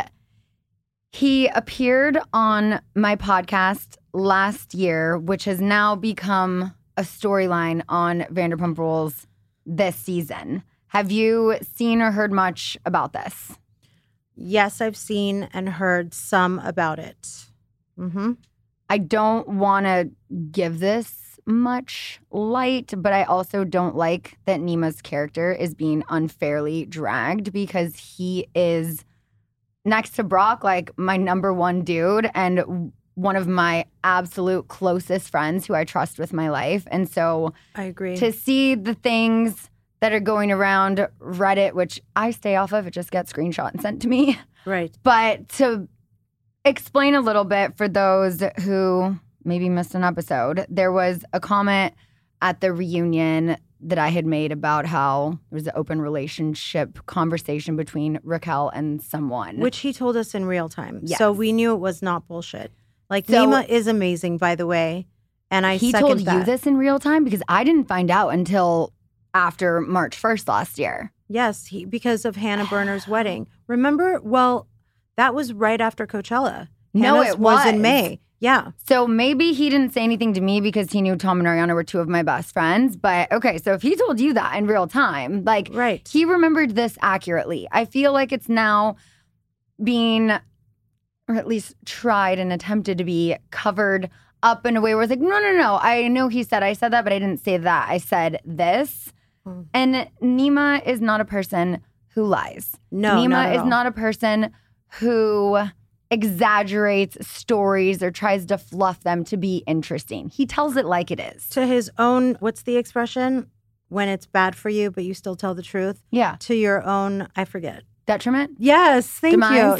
he appeared on my podcast last year, which has now become a storyline on Vanderpump Rules this season. Have you seen or heard much about this? Yes, I've seen and heard some about it. Mm-hmm. I don't want to give this much light, but I also don't like that Nima's character is being unfairly dragged because he is, next to Brock, like my number 1 dude and one of my absolute closest friends who I trust with my life. And so I agree. To see the things that are going around Reddit, which I stay off of, it just gets screenshot and sent to me. Right. But to explain a little bit for those who maybe missed an episode, there was a comment at the reunion that I had made about how there was an open relationship conversation between Raquel and someone. Which he told us in real time. Yes. So we knew it was not bullshit. Like Nima is amazing, by the way. And he told that. You this in real time? Because I didn't find out until after March 1st last year. Yes, because of Hannah Berner's wedding. Remember? Well, that was right after Coachella. No, Hannah's it was in May. Yeah. So maybe he didn't say anything to me because he knew Tom and Ariana were 2 of my best friends. But okay, so if he told you that in real time, like he remembered this accurately. I feel like it's now being, or at least tried and attempted to be covered up in a way where it's like, no. I know I said that, but I didn't say that. I said this. And Nima is not a person who lies. No, Nima is not a person who exaggerates stories or tries to fluff them to be interesting. He tells it like it is. To his own, what's the expression? When it's bad for you, but you still tell the truth? Yeah. To your own, I forget. Detriment? Yes, thank Demise? you.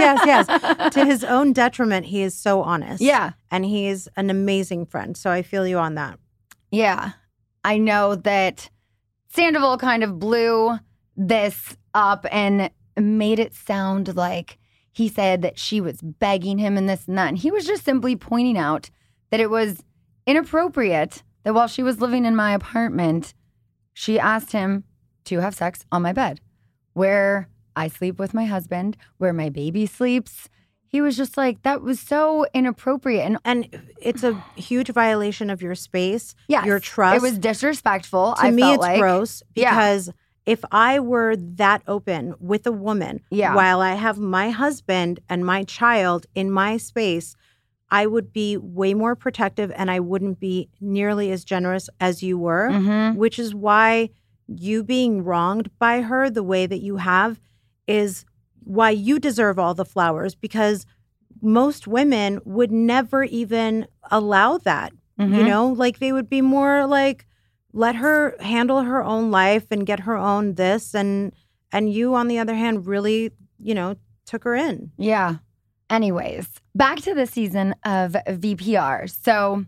Yes. To his own detriment, he is so honest. Yeah. And he's an amazing friend. So I feel you on that. Yeah. I know that Sandoval kind of blew this up and made it sound like he said that she was begging him and this and that. And he was just simply pointing out that it was inappropriate that while she was living in my apartment, she asked him to have sex on my bed, where I sleep with my husband, where my baby sleeps. He was just like, that was so inappropriate. And it's a huge violation of your space, yes, your trust. It was disrespectful. To me, it's gross because if I were that open with a woman, while I have my husband and my child in my space, I would be way more protective and I wouldn't be nearly as generous as you were, which is why you being wronged by her the way that you have is why you deserve all the flowers, because most women would never even allow that. You know, like they would be more like, let her handle her own life and get her own this. And you, on the other hand, really, you know, took her in. Yeah. Anyways, back to the season of VPR. So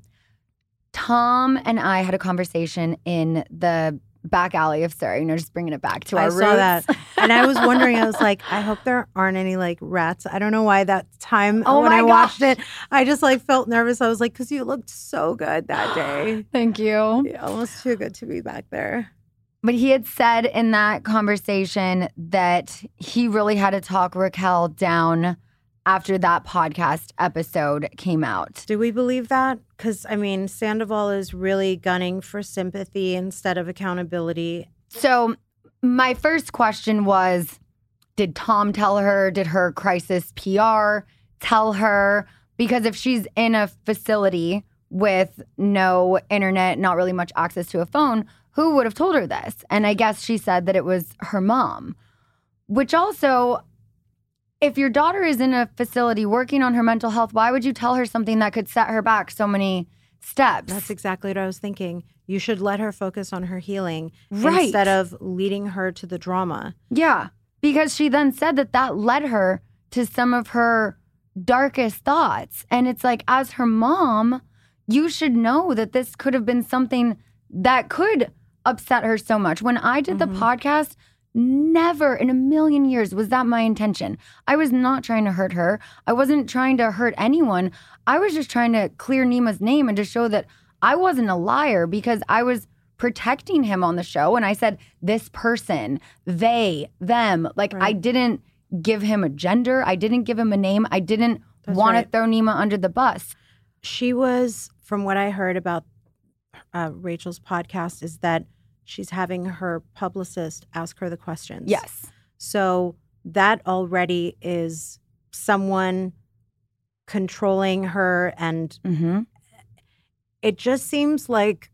Tom and I had a conversation in the back alley of Surrey, just bringing it back to our roots. I saw that. And I was wondering, I was like, I hope there aren't any like rats. I don't know why that time when I watched it, I just like felt nervous. I was like, because you looked so good that day. Thank you. Yeah, almost too good to be back there. But he had said in that conversation that he really had to talk Raquel down after that podcast episode came out. Do we believe that? Because, I mean, Sandoval is really gunning for sympathy instead of accountability. So my first question was, did Tom tell her? Did her crisis PR tell her? Because if she's in a facility with no internet, not really much access to a phone, who would have told her this? And I guess she said that it was her mom, which also... If your daughter is in a facility working on her mental health, why would you tell her something that could set her back so many steps? That's exactly what I was thinking. You should let her focus on her healing instead of leading her to the drama. Yeah, because she then said that led her to some of her darkest thoughts. And it's like, as her mom, you should know that this could have been something that could upset her so much. When I did the podcast, never in a million years was that my intention. I was not trying to hurt her. I wasn't trying to hurt anyone. I was just trying to clear Nima's name and to show that I wasn't a liar, because I was protecting him on the show. And I said, this person, they, them. Like, I didn't give him a gender. I didn't give him a name. I didn't want to throw Nima under the bus. She was, from what I heard about Rachel's podcast, is that she's having her publicist ask her the questions. Yes. So that already is someone controlling her. And it just seems like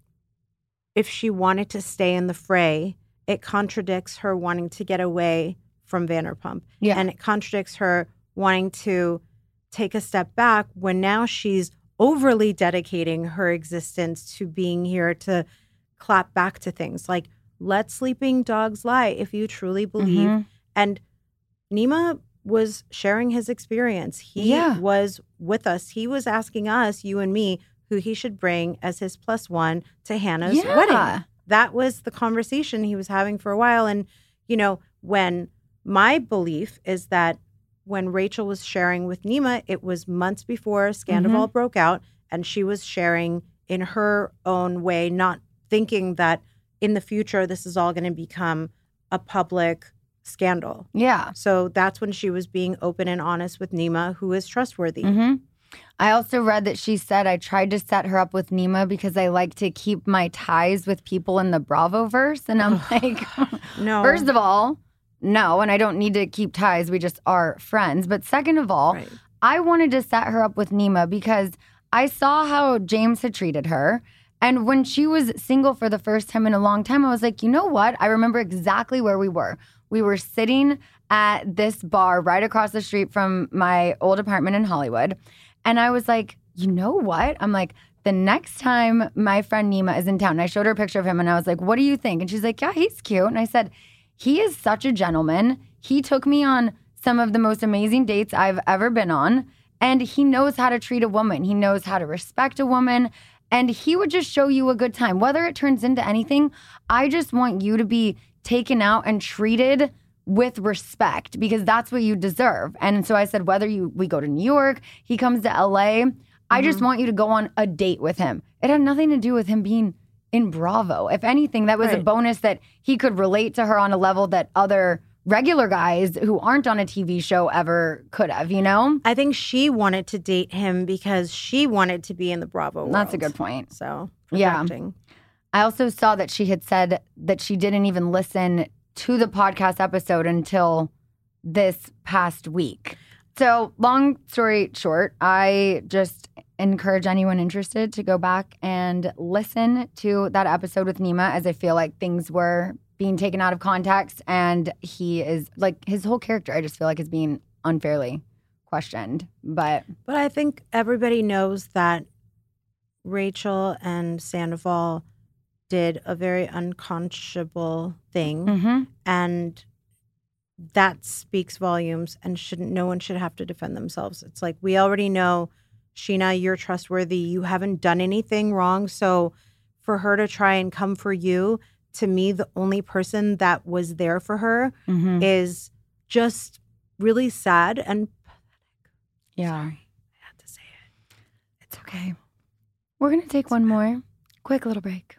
if she wanted to stay in the fray, it contradicts her wanting to get away from Vanderpump. Yeah. And it contradicts her wanting to take a step back when now she's overly dedicating her existence to being here to clap back to things like, let sleeping dogs lie if you truly believe. And Nima was sharing his experience. He was with us. He was asking us, you and me, who he should bring as his +1 to Hannah's wedding. That was the conversation he was having for a while. And, you know, when my belief is that when Rachel was sharing with Nima, it was months before Scandoval broke out, and she was sharing in her own way, not thinking that in the future this is all going to become a public scandal. Yeah. So that's when she was being open and honest with Nima, who is trustworthy. I also read that she said, I tried to set her up with Nima because I like to keep my ties with people in the Bravo-verse. And I'm like, no. First of all, no, and I don't need to keep ties. We just are friends. But second of all, I wanted to set her up with Nima because I saw how James had treated her. And when she was single for the first time in a long time, I was like, you know what? I remember exactly where we were. We were sitting at this bar right across the street from my old apartment in Hollywood. And I was like, you know what? I'm like, the next time my friend Nima is in town, and I showed her a picture of him and I was like, what do you think? And she's like, yeah, he's cute. And I said, he is such a gentleman. He took me on some of the most amazing dates I've ever been on. And he knows how to treat a woman. He knows how to respect a woman. And he would just show you a good time. Whether it turns into anything, I just want you to be taken out and treated with respect because that's what you deserve. And so I said, whether we go to New York, he comes to LA, I just want you to go on a date with him. It had nothing to do with him being in Bravo. If anything, that was a bonus that he could relate to her on a level that other regular guys who aren't on a TV show ever could have, you know? I think she wanted to date him because she wanted to be in the Bravo world. That's a good point. So, projecting. I also saw that she had said that she didn't even listen to the podcast episode until this past week. So long story short, I just encourage anyone interested to go back and listen to that episode with Nima, as I feel like things were being taken out of context, and he is like, his whole character I just feel like is being unfairly questioned. But I think everybody knows that Rachel and Sandoval did a very unconscionable thing, and that speaks volumes, and no one should have to defend themselves. It's like, we already know, Scheana, you're trustworthy. You haven't done anything wrong. So for her to try and come for you, to me, the only person that was there for her is just really sad and pathetic. Yeah. Sorry, I had to say it. It's okay. We're going to take one more quick little break.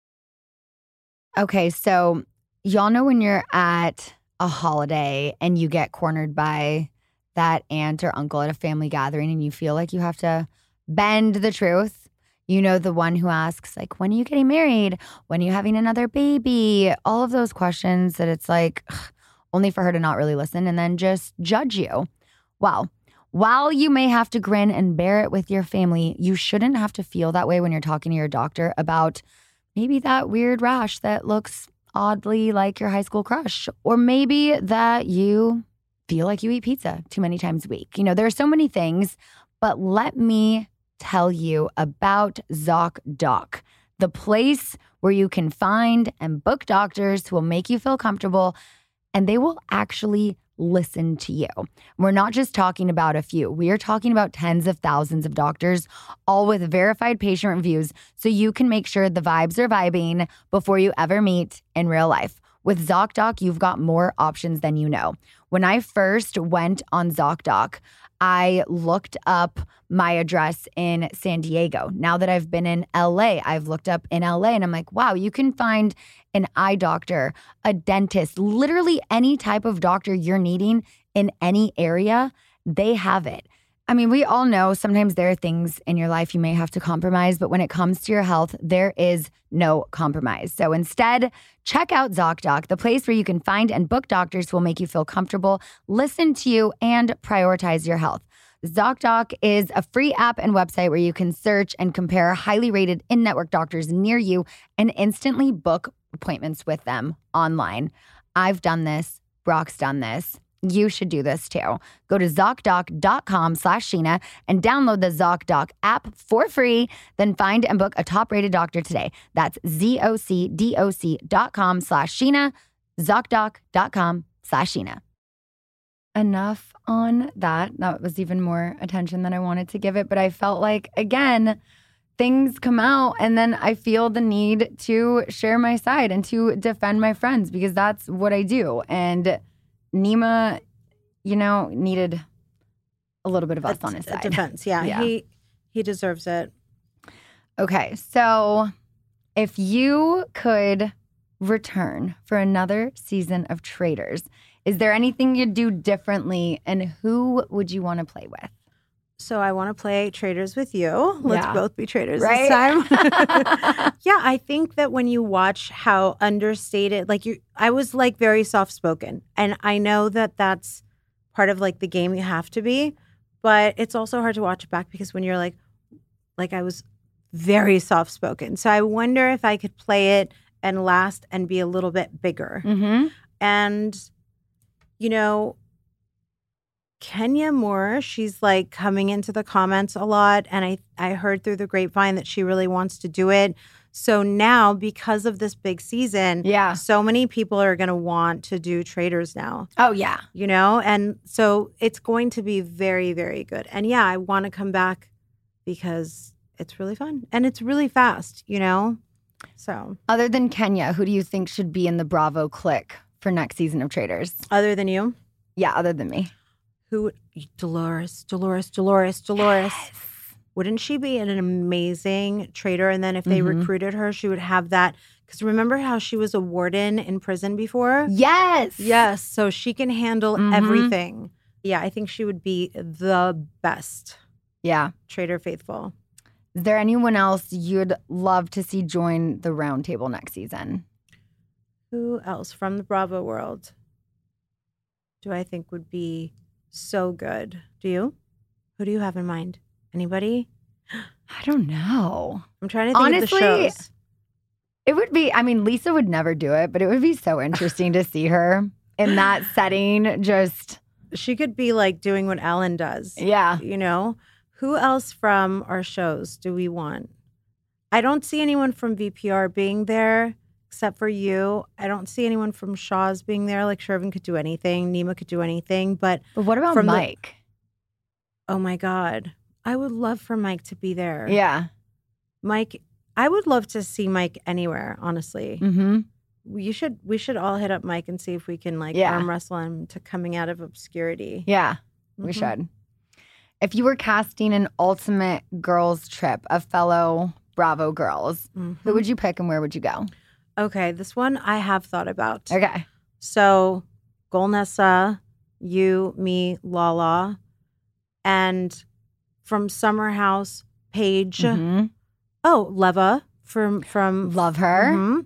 Okay, so y'all know when you're at a holiday and you get cornered by that aunt or uncle at a family gathering and you feel like you have to bend the truth. You know, the one who asks, like, when are you getting married? When are you having another baby? All of those questions that it's like, only for her to not really listen and then just judge you. Well, while you may have to grin and bear it with your family, you shouldn't have to feel that way when you're talking to your doctor about maybe that weird rash that looks oddly like your high school crush, or maybe that you feel like you eat pizza too many times a week. You know, there are so many things, but let me tell you about ZocDoc, the place where you can find and book doctors who will make you feel comfortable, and they will actually listen to you. We're not just talking about a few. We are talking about tens of thousands of doctors, all with verified patient reviews, so you can make sure the vibes are vibing before you ever meet in real life. With ZocDoc, you've got more options than you know. When I first went on ZocDoc, I looked up my address in San Diego. Now that I've been in LA, I've looked up in LA and I'm like, wow, you can find an eye doctor, a dentist, literally any type of doctor you're needing in any area, they have it. I mean, we all know sometimes there are things in your life you may have to compromise, but when it comes to your health, there is no compromise. So instead, check out ZocDoc, the place where you can find and book doctors who will make you feel comfortable, listen to you, and prioritize your health. ZocDoc is a free app and website where you can search and compare highly rated in-network doctors near you and instantly book appointments with them online. I've done this. Brock's done this. You should do this too. Go to ZocDoc.com/Scheana and download the ZocDoc app for free. Then find and book a top-rated doctor today. That's ZocDoc.com/Scheana, ZocDoc.com/Scheana. Enough on that. That was even more attention than I wanted to give it. But I felt like, again, things come out and then I feel the need to share my side and to defend my friends because that's what I do. And Nima, you know, needed a little bit of us on his side. Defense, yeah. He deserves it. Okay, so if you could return for another season of Traitors, is there anything you'd do differently, and who would you want to play with? So I want to play Traitors with you. Let's both be traitors right? this time. Yeah, I think that when you watch how understated, I was like very soft-spoken. And I know that that's part of like the game you have to be. But it's also hard to watch it back because when you're like I was very soft-spoken. So I wonder if I could play it and last and be a little bit bigger. Mm-hmm. And, you know, Kenya Moore, she's like coming into the comments a lot. And I heard through the grapevine that she really wants to do it. So now, because of this big season, so many people are going to want to do Traitors now. Oh, yeah. You know? And so it's going to be very, very good. And yeah, I want to come back because it's really fun. And it's really fast, you know? So. Other than Kenya, who do you think should be in the Bravo clique for next season of Traitors? Other than you? Yeah, other than me. Who? Dolores. Yes. Wouldn't she be an amazing traitor? And then if they recruited her, she would have that. Because remember how she was a warden in prison before? Yes. Yes. So she can handle everything. Yeah, I think she would be the best. Yeah. Traitor faithful. Is there anyone else you'd love to see join the round table next season? Who else from the Bravo world do I think would be so good? Do you? Who do you have in mind? Anybody? I don't know. I'm trying to think of the shows. It would be, I mean, Lisa would never do it, but it would be so interesting to see her in that setting. Just, she could be like doing what Ellen does. Yeah. You know? Who else from our shows do we want? I don't see anyone from VPR being there except for you. I don't see anyone from Shaw's being there. Like Shervin could do anything. Nima could do anything. But what about Mike? Oh my God. I would love for Mike to be there. Yeah. Mike, I would love to see Mike anywhere, honestly. Mm-hmm. We should all hit up Mike and see if we can arm wrestle him to coming out of obscurity. Yeah, we should. If you were casting an ultimate girls trip of fellow Bravo girls, who would you pick and where would you go? Okay, this one I have thought about. Okay. So, Golnessa, you, me, Lala, and from Summer House, Paige. Oh, Leva from Love her.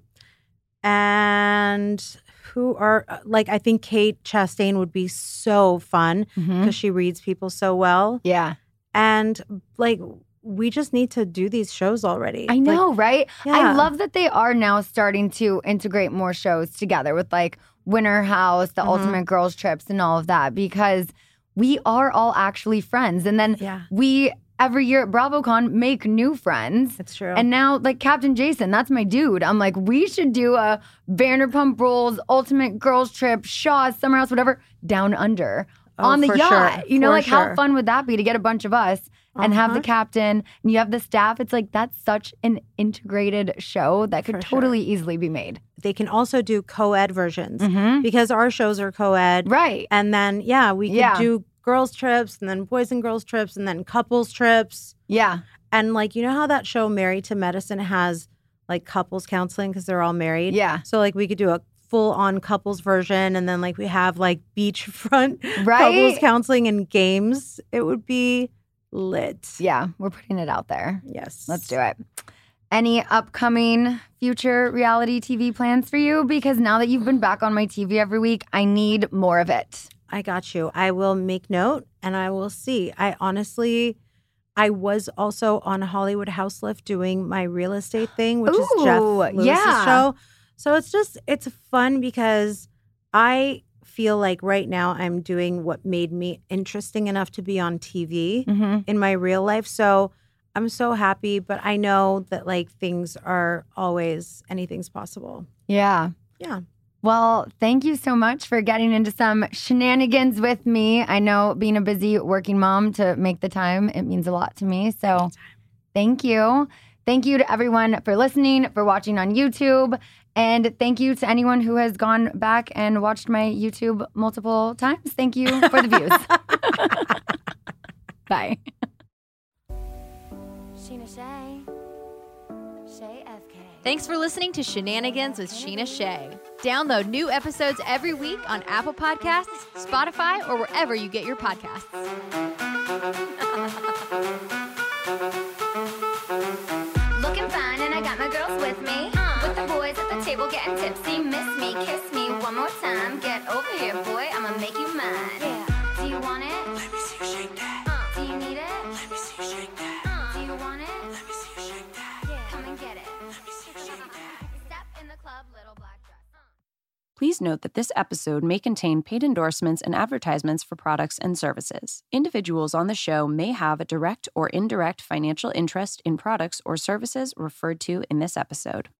And who are I think Kate Chastain would be so fun because she reads people so well. Yeah. And we just need to do these shows already. I know, right? Yeah. I love that they are now starting to integrate more shows together with Winter House, the Ultimate Girls Trips and all of that, because we are all actually friends. And then we, every year at BravoCon, make new friends. That's true. And now, Captain Jason, that's my dude. I'm like, we should do a Vanderpump Rules, Ultimate Girls Trip, Shaw's, Summer House, whatever, down under on the yacht. Sure. You know, how fun would that be to get a bunch of us and have the captain and you have the staff? It's that's such an integrated show that could totally easily be made. They can also do co-ed versions because our shows are co-ed. Right. And then, we could do girls trips and then boys and girls trips and then couples trips. Yeah. And you know how that show Married to Medicine has couples counseling because they're all married? Yeah. So we could do a full-on couples version and then we have beachfront couples counseling and games. It would be lit. Yeah, we're putting it out there. Yes. Let's do it. Any upcoming future reality TV plans for you? Because now that you've been back on my TV every week, I need more of it. I got you. I will make note and I will see. I was also on Hollywood House Lift doing my real estate thing, which is Jeff Lewis's show. So it's fun because I feel right now I'm doing what made me interesting enough to be on TV in my real life. So I'm so happy, but I know that things are always, anything's possible. Yeah. Yeah. Well, thank you so much for getting into some shenanigans with me. I know being a busy working mom to make the time, it means a lot to me. So thank you. Thank you to everyone for listening, for watching on YouTube. And thank you to anyone who has gone back and watched my YouTube multiple times. Thank you for the views. Bye. Sheena Shea. Shea FK. Thanks for listening to Shenanigans with Sheena Shea. Download new episodes every week on Apple Podcasts, Spotify, or wherever you get your podcasts. Looking fine and I got my girls with me. With the boys at the table getting tipsy. Miss me, kiss me one more time. Get over here, boy, I'ma make you mine. Yeah. Do you want it? Let me see you shake that. Do you need it? Let me see you shake that. Do you want it? Let me see you shake that. Yeah. Come and get it. Let me see you shake that. Step in the club, little black dress. Please note that this episode may contain paid endorsements and advertisements for products and services. Individuals on the show may have a direct or indirect financial interest in products or services referred to in this episode.